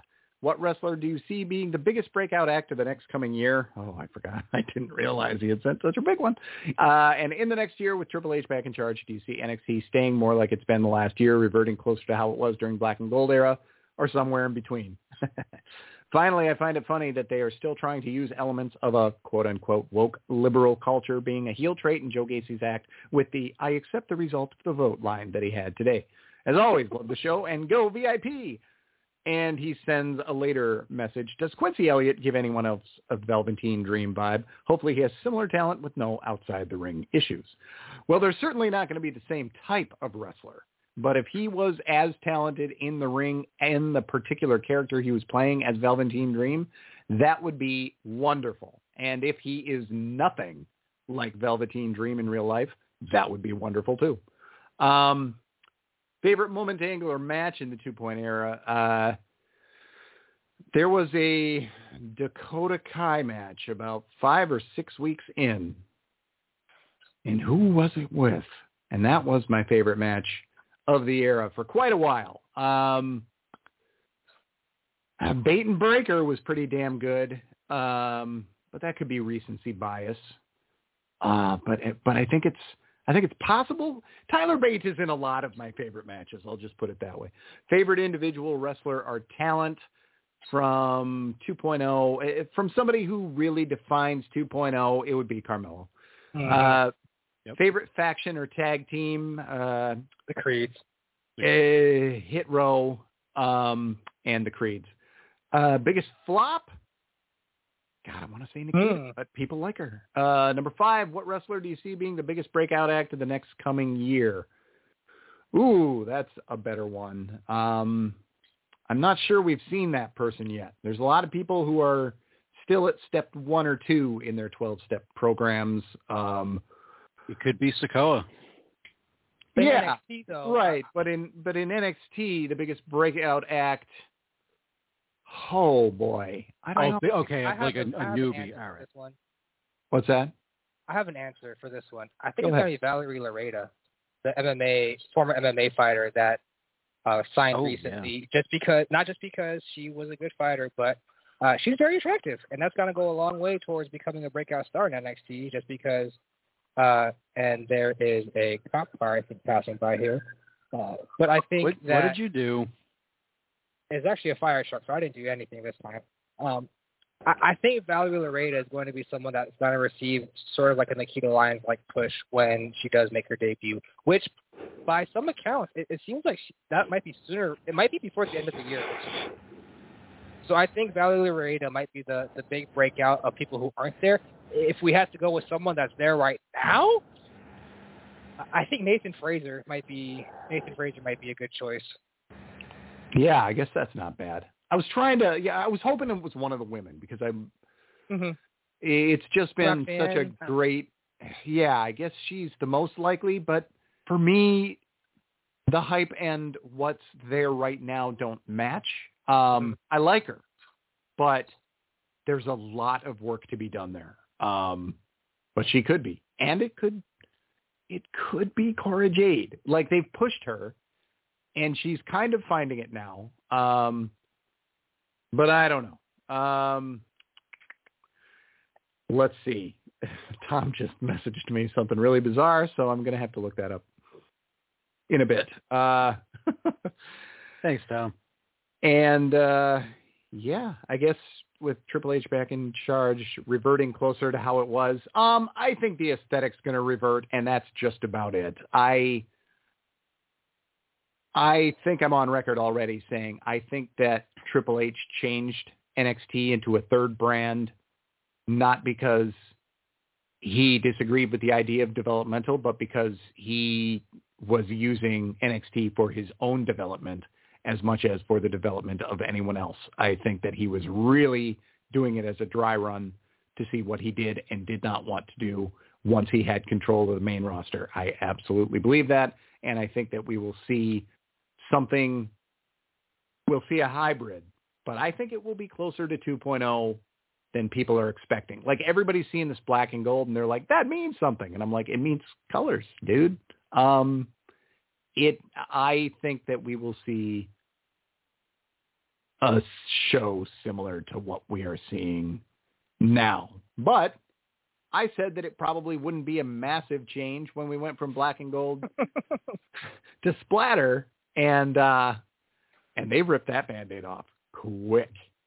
What wrestler do you see being the biggest breakout act of the next coming year? Oh, I forgot. I didn't realize he had sent such a big one. And in the next year, with Triple H back in charge, do you see NXT staying more like it's been the last year, reverting closer to how it was during Black and Gold era, or somewhere in between? Finally, I find it funny that they are still trying to use elements of a quote-unquote woke liberal culture being a heel trait in Joe Gacy's act with the "I accept the result of the vote" line that he had today. As always, love the show and go VIP. And he sends a later message. Does Quincy Elliott give anyone else a Velveteen Dream vibe? Hopefully he has similar talent with no outside-the-ring issues. Well, they're certainly not going to be the same type of wrestler. But if he was as talented in the ring and the particular character he was playing as Velveteen Dream, that would be wonderful. And if he is nothing like Velveteen Dream in real life, that would be wonderful too. Favorite moment, angle, or match in the 2-point era? There was a Dakota Kai match about 5 or 6 weeks in. And who was it with? And that was my favorite match of the era for quite a while. Bait and Breaker was pretty damn good. But that could be recency bias. But I think it's possible. Tyler Bate is in a lot of my favorite matches. I'll just put it that way. Favorite individual wrestler or talent from 2.0. From somebody who really defines 2.0, it would be Carmelo. Yep. Favorite faction or tag team? The Creeds. Hit Row and the Creeds. Biggest flop? God, I want to say Nikita, but people like her. Number 5, what wrestler do you see being the biggest breakout act of the next coming year? Ooh, that's a better one. I'm not sure we've seen that person yet. There's a lot of people who are still at step 1 or 2 in their 12-step programs. It could be Sikoa. Yeah, NXT, though, right. But in NXT, the biggest breakout act... Oh, boy. I don't know. Okay, like a newbie. All right. This one. What's that? I have an answer for this one. I think it's going to be Valerie Lareda, the former MMA fighter that signed recently. Yeah. Not just because she was a good fighter, but she's very attractive, and that's going to go a long way towards becoming a breakout star in NXT. Just because, and there is a cop car I think passing by here, but I think what did you do? It's actually a fire truck, so I didn't do anything this time. I think Valerie Lareda is going to be someone that's going to receive sort of like a Nikita Lyons like push when she does make her debut, which by some accounts, it seems like that might be sooner. It might be before the end of the year. So I think Valerie Lareda might be the big breakout of people who aren't there. If we had to go with someone that's there right now, I think Nathan Fraser might be a good choice. Yeah, I guess that's not bad. I was hoping it was one of the women because it's just been such a great, I guess she's the most likely, but for me, the hype and what's there right now don't match. I like her, but there's a lot of work to be done there. But she could be, and it could be Cora Jade. Like they've pushed her. And she's kind of finding it now. But I don't know. Let's see. Tom just messaged me something really bizarre, so I'm going to have to look that up in a bit. Thanks, Tom. And, I guess with Triple H back in charge, reverting closer to how it was, I think the aesthetic's going to revert, and that's just about it. I think I'm on record already saying I think that Triple H changed NXT into a third brand, not because he disagreed with the idea of developmental, but because he was using NXT for his own development as much as for the development of anyone else. I think that he was really doing it as a dry run to see what he did and did not want to do once he had control of the main roster. I absolutely believe that, and I think that we will see we'll see a hybrid, but I think it will be closer to 2.0 than people are expecting. Like everybody's seeing this black and gold and they're like, that means something. And I'm like, it means colors, dude. I think that we will see a show similar to what we are seeing now. But I said that it probably wouldn't be a massive change when we went from Black and Gold to Splatter, and they ripped that Band-Aid off quick.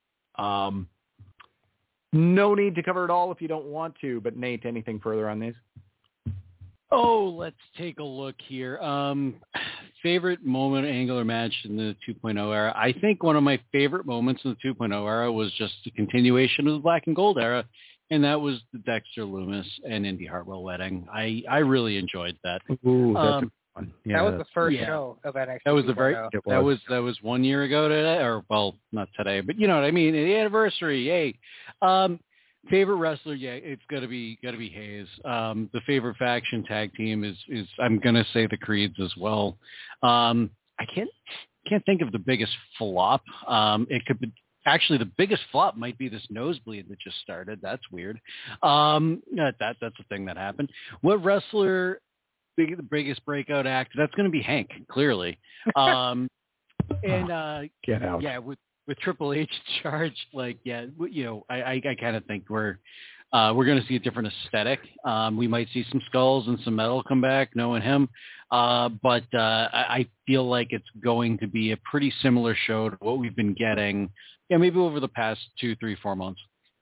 No need to cover it all if you don't want to, but Nate, anything further on these? Oh, let's take a look here. Favorite moment, angle, or match in the 2.0 era? I think one of my favorite moments in the 2.0 era was just the continuation of the Black and Gold era, and that was the Dexter Lumis and Indy Hartwell wedding. I really enjoyed that. Ooh, that's a good one. Yeah, that was the first show of NXT. That was the 2.0. that was 1 year ago today, or well, not today, but you know what I mean. The anniversary, yay! Favorite wrestler, yeah, it's gotta be Hayes. The favorite faction tag team is I'm gonna say the Creeds as well. I can't think of the biggest flop. It could be actually the biggest flop might be this Nosebleed that just started. That's weird. That's a thing that happened. What wrestler? The biggest breakout act? That's gonna be Hank, clearly. And get out. Yeah, with Triple H in charge, like, yeah, you know, I kind of think we're going to see a different aesthetic. We might see some skulls and some metal come back, knowing him. But I feel like it's going to be a pretty similar show to what we've been getting, maybe over the past 2, 3, 4 months.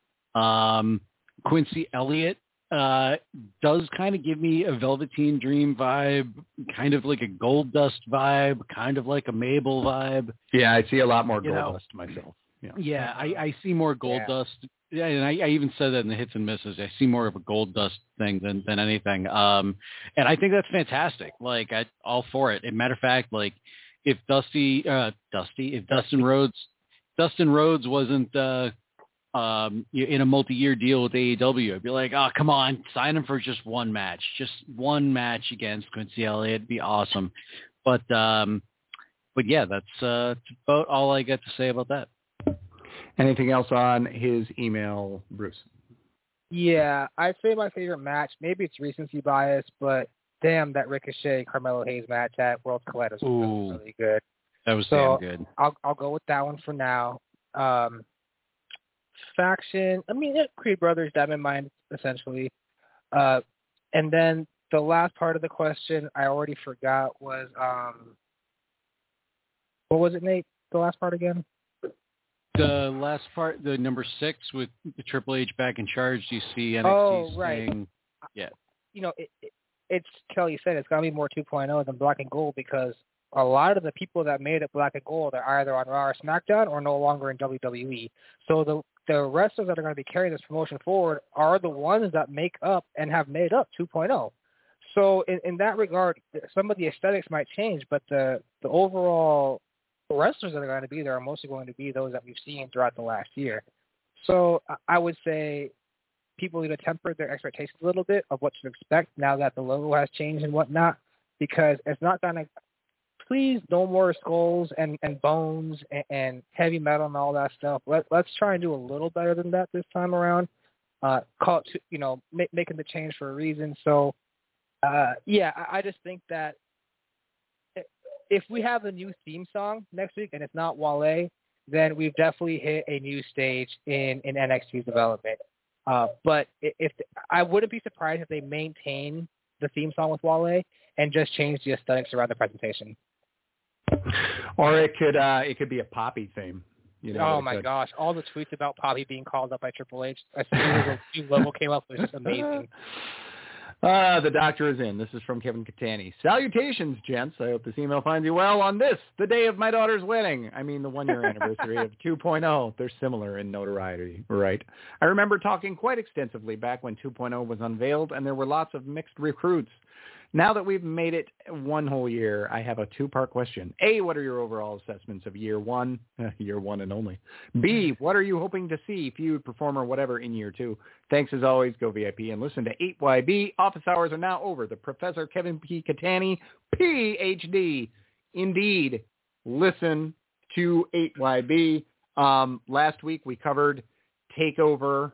Quincy Elliott does kind of give me a Velveteen Dream vibe, kind of like a Goldust vibe, kind of like a Mabel vibe. Yeah, I see a lot more Goldust myself. Yeah, I see more Goldust. Yeah, and I even said that in the hits and misses. I see more of a Goldust thing than anything. And I think that's fantastic. Like, all for it. As a matter of fact, like, if Dustin Rhodes wasn't in a multi-year deal with AEW, I'd be like, oh, come on, sign him for just one match against Quincy Elliott. It'd be awesome. But yeah, that's about all I got to say about that. Anything else on his email, Bruce? Yeah, I'd say my favorite match, maybe it's recency bias, but damn, that Ricochet Carmelo Hayes match at World Collide was really good. That was damn good. I'll go with that one for now. Faction, I mean, Creed Brothers, Diamond Mine, essentially. And then the last part of the question I already forgot was, what was it, Nate? The last part again? The last part, the number 6 with the Triple H back in charge. Do you see NXT saying, yeah. You know, it's Kelly said it's going to be more 2.0 than Black and Gold because a lot of the people that made it Black and Gold are either on Raw or SmackDown or no longer in WWE. So the wrestlers that are going to be carrying this promotion forward are the ones that make up and have made up 2.0. So in that regard, some of the aesthetics might change, but the overall wrestlers that are going to be there are mostly going to be those that we've seen throughout the last year. So I would say people need to temper their expectations a little bit of what to expect now that the logo has changed and whatnot, because it's not going to – please, no more skulls and bones and heavy metal and all that stuff. Let's try and do a little better than that this time around. Call it, making the change for a reason. So, I just think that if we have a new theme song next week and it's not Wale, then we've definitely hit a new stage in NXT's development. But if I wouldn't be surprised if they maintain the theme song with Wale and just change the aesthetics around the presentation. Or it could be a Poppy theme. You know, oh my gosh! All the tweets about Poppy being called up by Triple H as soon as the new logo came up was just amazing. The doctor is in. This is from Kevin Catani. Salutations, gents. I hope this email finds you well on this, the day of my daughter's wedding. I mean, the 1-year anniversary of 2.0. They're similar in notoriety, right? I remember talking quite extensively back when 2.0 was unveiled, and there were lots of mixed recruits. Now that we've made it 1 whole year, I have a 2-part question. A, what are your overall assessments of year 1? Year 1 and only. B, what are you hoping to see, feud, performer, whatever, in year 2? Thanks as always. Go VIP and listen to 8YB. Office hours are now over. The Professor Kevin P. Catani, PhD. Indeed, listen to 8YB. Last week we covered Takeover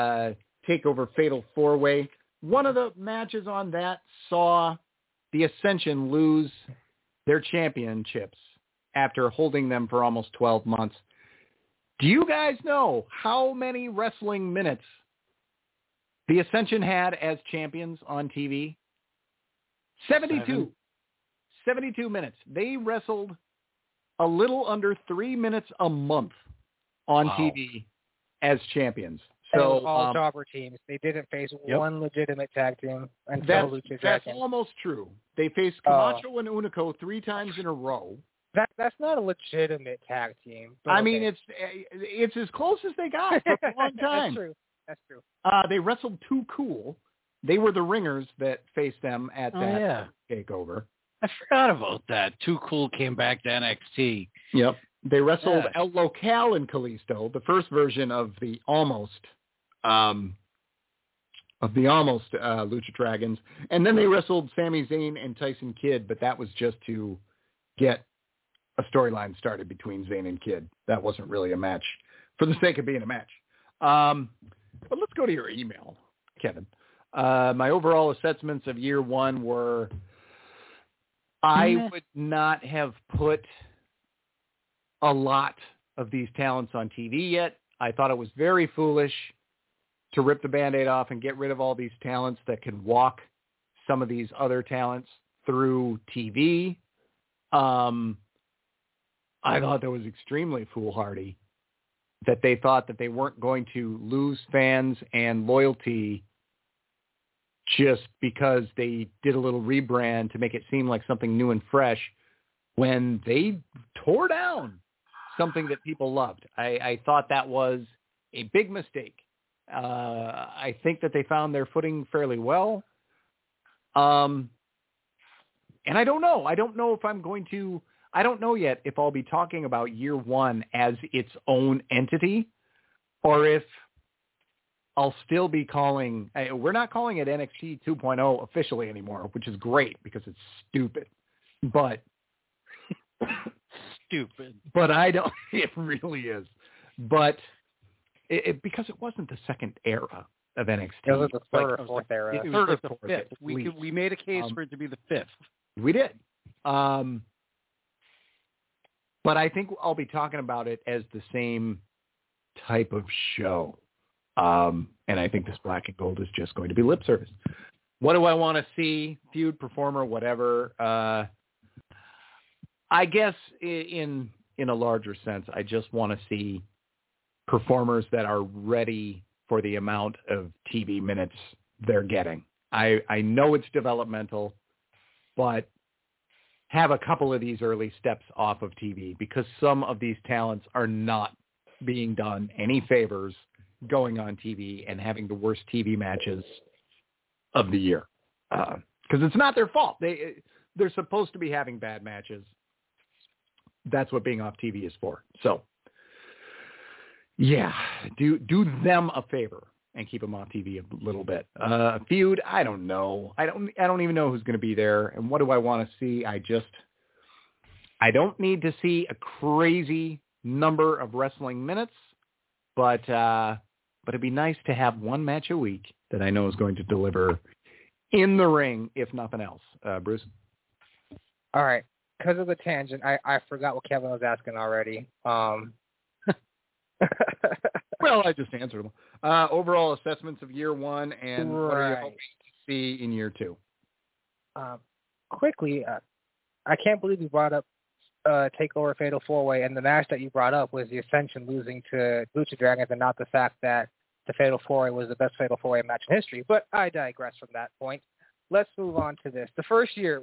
Fatal 4-Way. One of the matches on that saw the Ascension lose their championships after holding them for almost 12 months. Do you guys know how many wrestling minutes the Ascension had as champions on TV? 72. 72 minutes. They wrestled a little under 3 minutes a month on TV as champions. So all jobber teams. They didn't face one legitimate tag team until Lucha That's Dragon. almost true. They faced Camacho and Unico 3 times in a row. That's not a legitimate tag team. I mean, it's as close as they got for a long time. That's true. They wrestled Too Cool. They were the ringers that faced them at that takeover. I forgot about that. Too Cool came back to NXT. Yep. They wrestled El Local and Kalisto, the first version of the almost Lucha Dragons, and then they wrestled Sami Zayn and Tyson Kidd, but that was just to get a storyline started between Zayn and Kidd. That wasn't really a match for the sake of being a match. But let's go to your email, Kevin. My overall assessments of year one were I would not have put a lot of these talents on TV yet. I thought it was very foolish to rip the Band-Aid off and get rid of all these talents that could walk some of these other talents through TV. I thought that was extremely foolhardy that they thought that they weren't going to lose fans and loyalty just because they did a little rebrand to make it seem like something new and fresh when they tore down something that people loved. I thought that was a big mistake. I think that they found their footing fairly well. And I don't know. I don't know yet if I'll be talking about year one as its own entity or if I'll still be calling, we're not calling it NXT 2.0 officially anymore, which is great because it's stupid. But I don't, it really is. But because it wasn't the second era of NXT. It was the third or fourth era. It was like the fifth. We made a case for it to be the fifth. We did. But I think I'll be talking about it as the same type of show. And I think this Black and Gold is just going to be lip service. What do I want to see? Feud, performer, whatever. I guess in a larger sense, I just want to see performers that are ready for the amount of TV minutes they're getting. I know it's developmental, but have a couple of these early steps off of TV because some of these talents are not being done any favors going on TV and having the worst TV matches of the year. Because it's not their fault. They're supposed to be having bad matches. That's what being off TV is for. So, yeah, do them a favor and keep them off TV a little bit. Feud, I don't know. I don't even know who's going to be there. And what do I want to see? I don't need to see a crazy number of wrestling minutes, but it'd be nice to have one match a week that I know is going to deliver in the ring, if nothing else. Bruce? All right. Because of the tangent, I forgot what Kevin was asking already. Well, I just answered them. Overall assessments of year one, and what are you hoping to see in year two? Quickly, I can't believe you brought up TakeOver Fatal 4-Way, and the match that you brought up was the Ascension losing to Lucha Dragons and not the fact that the Fatal 4-Way was the best Fatal 4-Way match in history. But I digress from that point. Let's move on to this. The first year,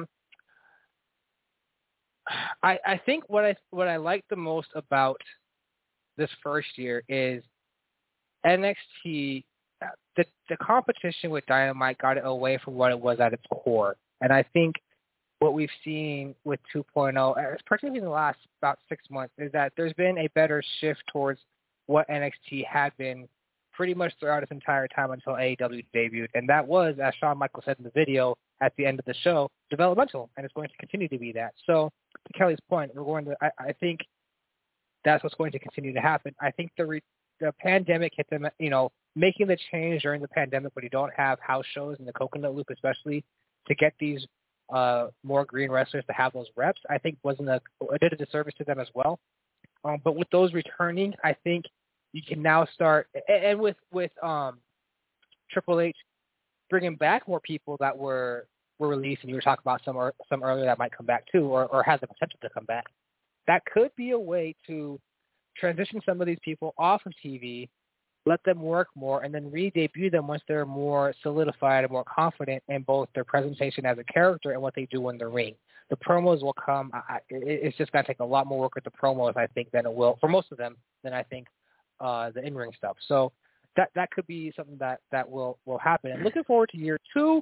I think what I like the most about this first year is NXT, the competition with Dynamite got it away from what it was at its core. And I think what we've seen with 2.0, particularly in the last about 6 months, is that there's been a better shift towards what NXT had been pretty much throughout its entire time until AEW debuted. And that was, as Shawn Michaels said in the video at the end of the show, developmental, and it's going to continue to be that. So to Kelly's point, I think that's what's going to continue to happen. I think the pandemic hit them, making the change during the pandemic when you don't have house shows in the Coconut Loop, especially to get these more green wrestlers to have those reps, I think did a disservice to them as well. But with those returning, I think you can now start, and with Triple H bringing back more people that were released, and you were talking about some earlier that might come back too, or has the potential to come back. That could be a way to transition some of these people off of TV, let them work more, and then re-debut them once they're more solidified and more confident in both their presentation as a character and what they do in the ring. The promos will come. It's just going to take a lot more work with the promos, I think, than it will, for most of them, than I think the in-ring stuff. So that could be something that will happen. And looking forward to year 2,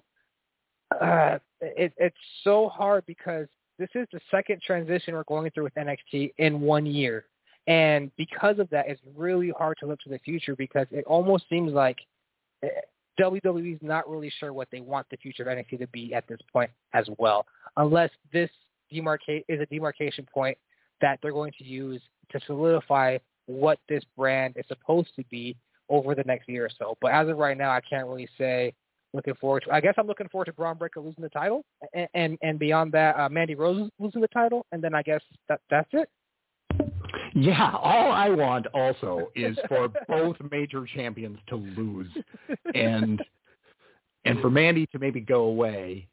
it's so hard because this is the second transition we're going through with NXT in 1 year. And because of that, it's really hard to look to the future because it almost seems like WWE is not really sure what they want the future of NXT to be at this point as well, unless this is a demarcation point that they're going to use to solidify what this brand is supposed to be over the next year or so. But as of right now, I can't really say looking forward to. I guess I'm looking forward to Braun Breaker losing the title, and beyond that, Mandy Rose losing the title, and then I guess that's it. Yeah, all I want also is for both major champions to lose, and for Mandy to maybe go away.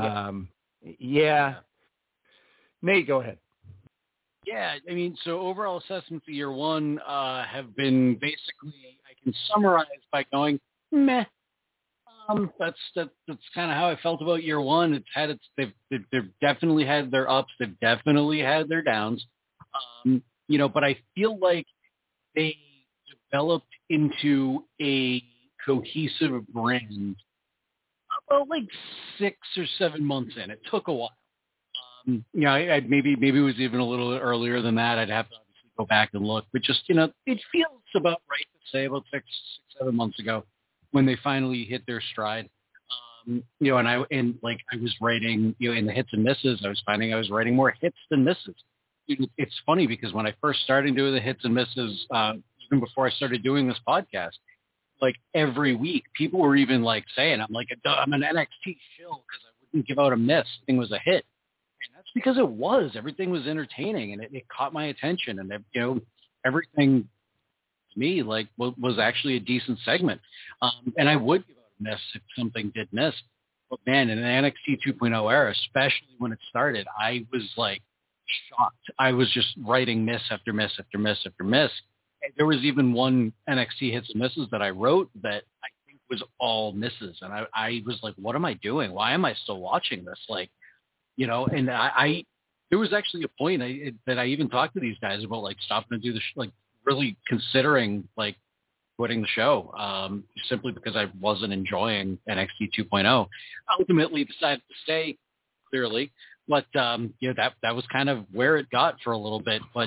Yeah. Nate, go ahead. Yeah, I mean, so overall assessments of year 1 have been basically, I can summarize by going, meh. That's kind of how I felt about year 1. They've definitely had their ups. They've definitely had their downs. But I feel like they developed into a cohesive brand about like 6 or 7 months in. It took a while. I maybe it was even a little earlier than that. I'd have to obviously go back and look, but just, it feels about right to say about 6, 7 months ago when they finally hit their stride. And I was writing, in the hits and misses, I was finding I was writing more hits than misses. It's funny because when I first started doing the hits and misses, even before I started doing this podcast, like every week, people were even like saying, I'm an NXT shill because I wouldn't give out a miss. Everything was a hit. And that's because it was. Everything was entertaining and it caught my attention. And, everything to me was actually a decent segment. And I would give out a miss if something did miss. But man, in the NXT 2.0 era, especially when it started, I was like, shocked. I was just writing miss after miss after miss after miss. And there was even one NXT hits and misses that I wrote that I think was all misses. And I was like, what am I doing? Why am I still watching this? And I there was actually a point that I even talked to these guys about stopping to do the really considering quitting the show simply because I wasn't enjoying NXT 2.0. Ultimately decided to stay, clearly. But that was kind of where it got for a little bit. But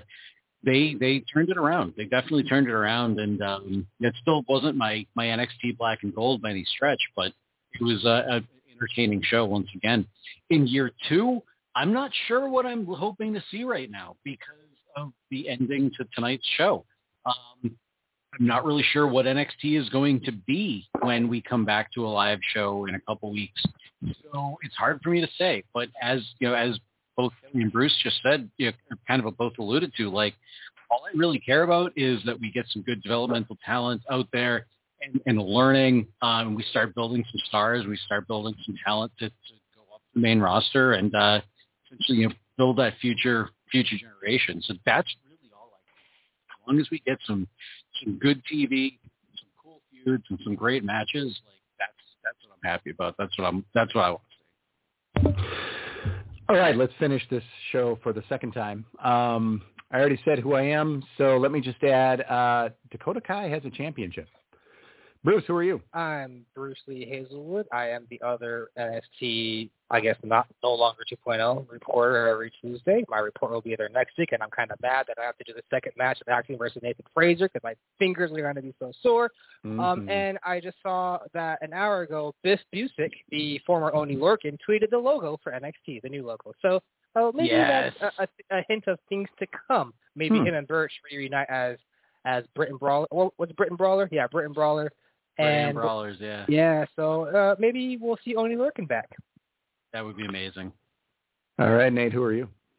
they turned it around. They definitely turned it around, and it still wasn't my NXT Black and Gold by any stretch, but it was an entertaining show once again. In year 2, I'm not sure what I'm hoping to see right now because of the ending to tonight's show. I'm not really sure what NXT is going to be when we come back to a live show in a couple weeks. So it's hard for me to say, but as both Kelly and Bruce just said, kind of both alluded to, all I really care about is that we get some good developmental talent out there and learning. We start building some stars. We start building some talent to go up the main roster and essentially build that future generation. So that's really all I care. As long as we get some good TV, some cool feuds, and some great matches, that's what I'm happy about. That's what I want to say. All right, let's finish this show for the second time. I already said who I am, so let me just add Dakota Kai has a championship. Bruce, who are you? I'm Bruce Lee Hazelwood. I am the other NXT, I guess no longer 2.0 reporter every Tuesday. My report will be there next week, and I'm kind of mad that I have to do the second match of Acting versus Nathan Frazier because my fingers are going to be so sore. Mm-hmm. And I just saw that an hour ago, Biff Busick, the former Oney Lorcan, tweeted the logo for NXT, the new logo. So maybe that's a hint of things to come. Maybe him and Birch reunite as Britain Brawler. What's Britain Brawler? Yeah, Britain Brawler. And Brawlers, yeah. Yeah, so maybe we'll see Oney Lorcan back. That would be amazing. All right, Nate, who are you?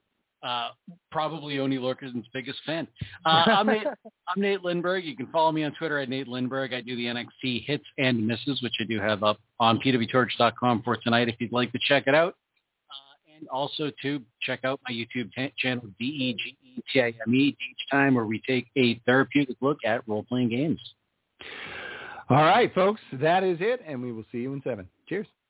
Probably Oni Lorcan's biggest fan. I'm Nate Lindberg. You can follow me on Twitter at Nate Lindberg. I do the NXT hits and misses, which I do have up on pwtorch.com for tonight if you'd like to check it out. And also to check out my YouTube channel, DEGETIME, each time where we take a therapeutic look at role-playing games. All right, folks, that is it, and we will see you in 7. Cheers.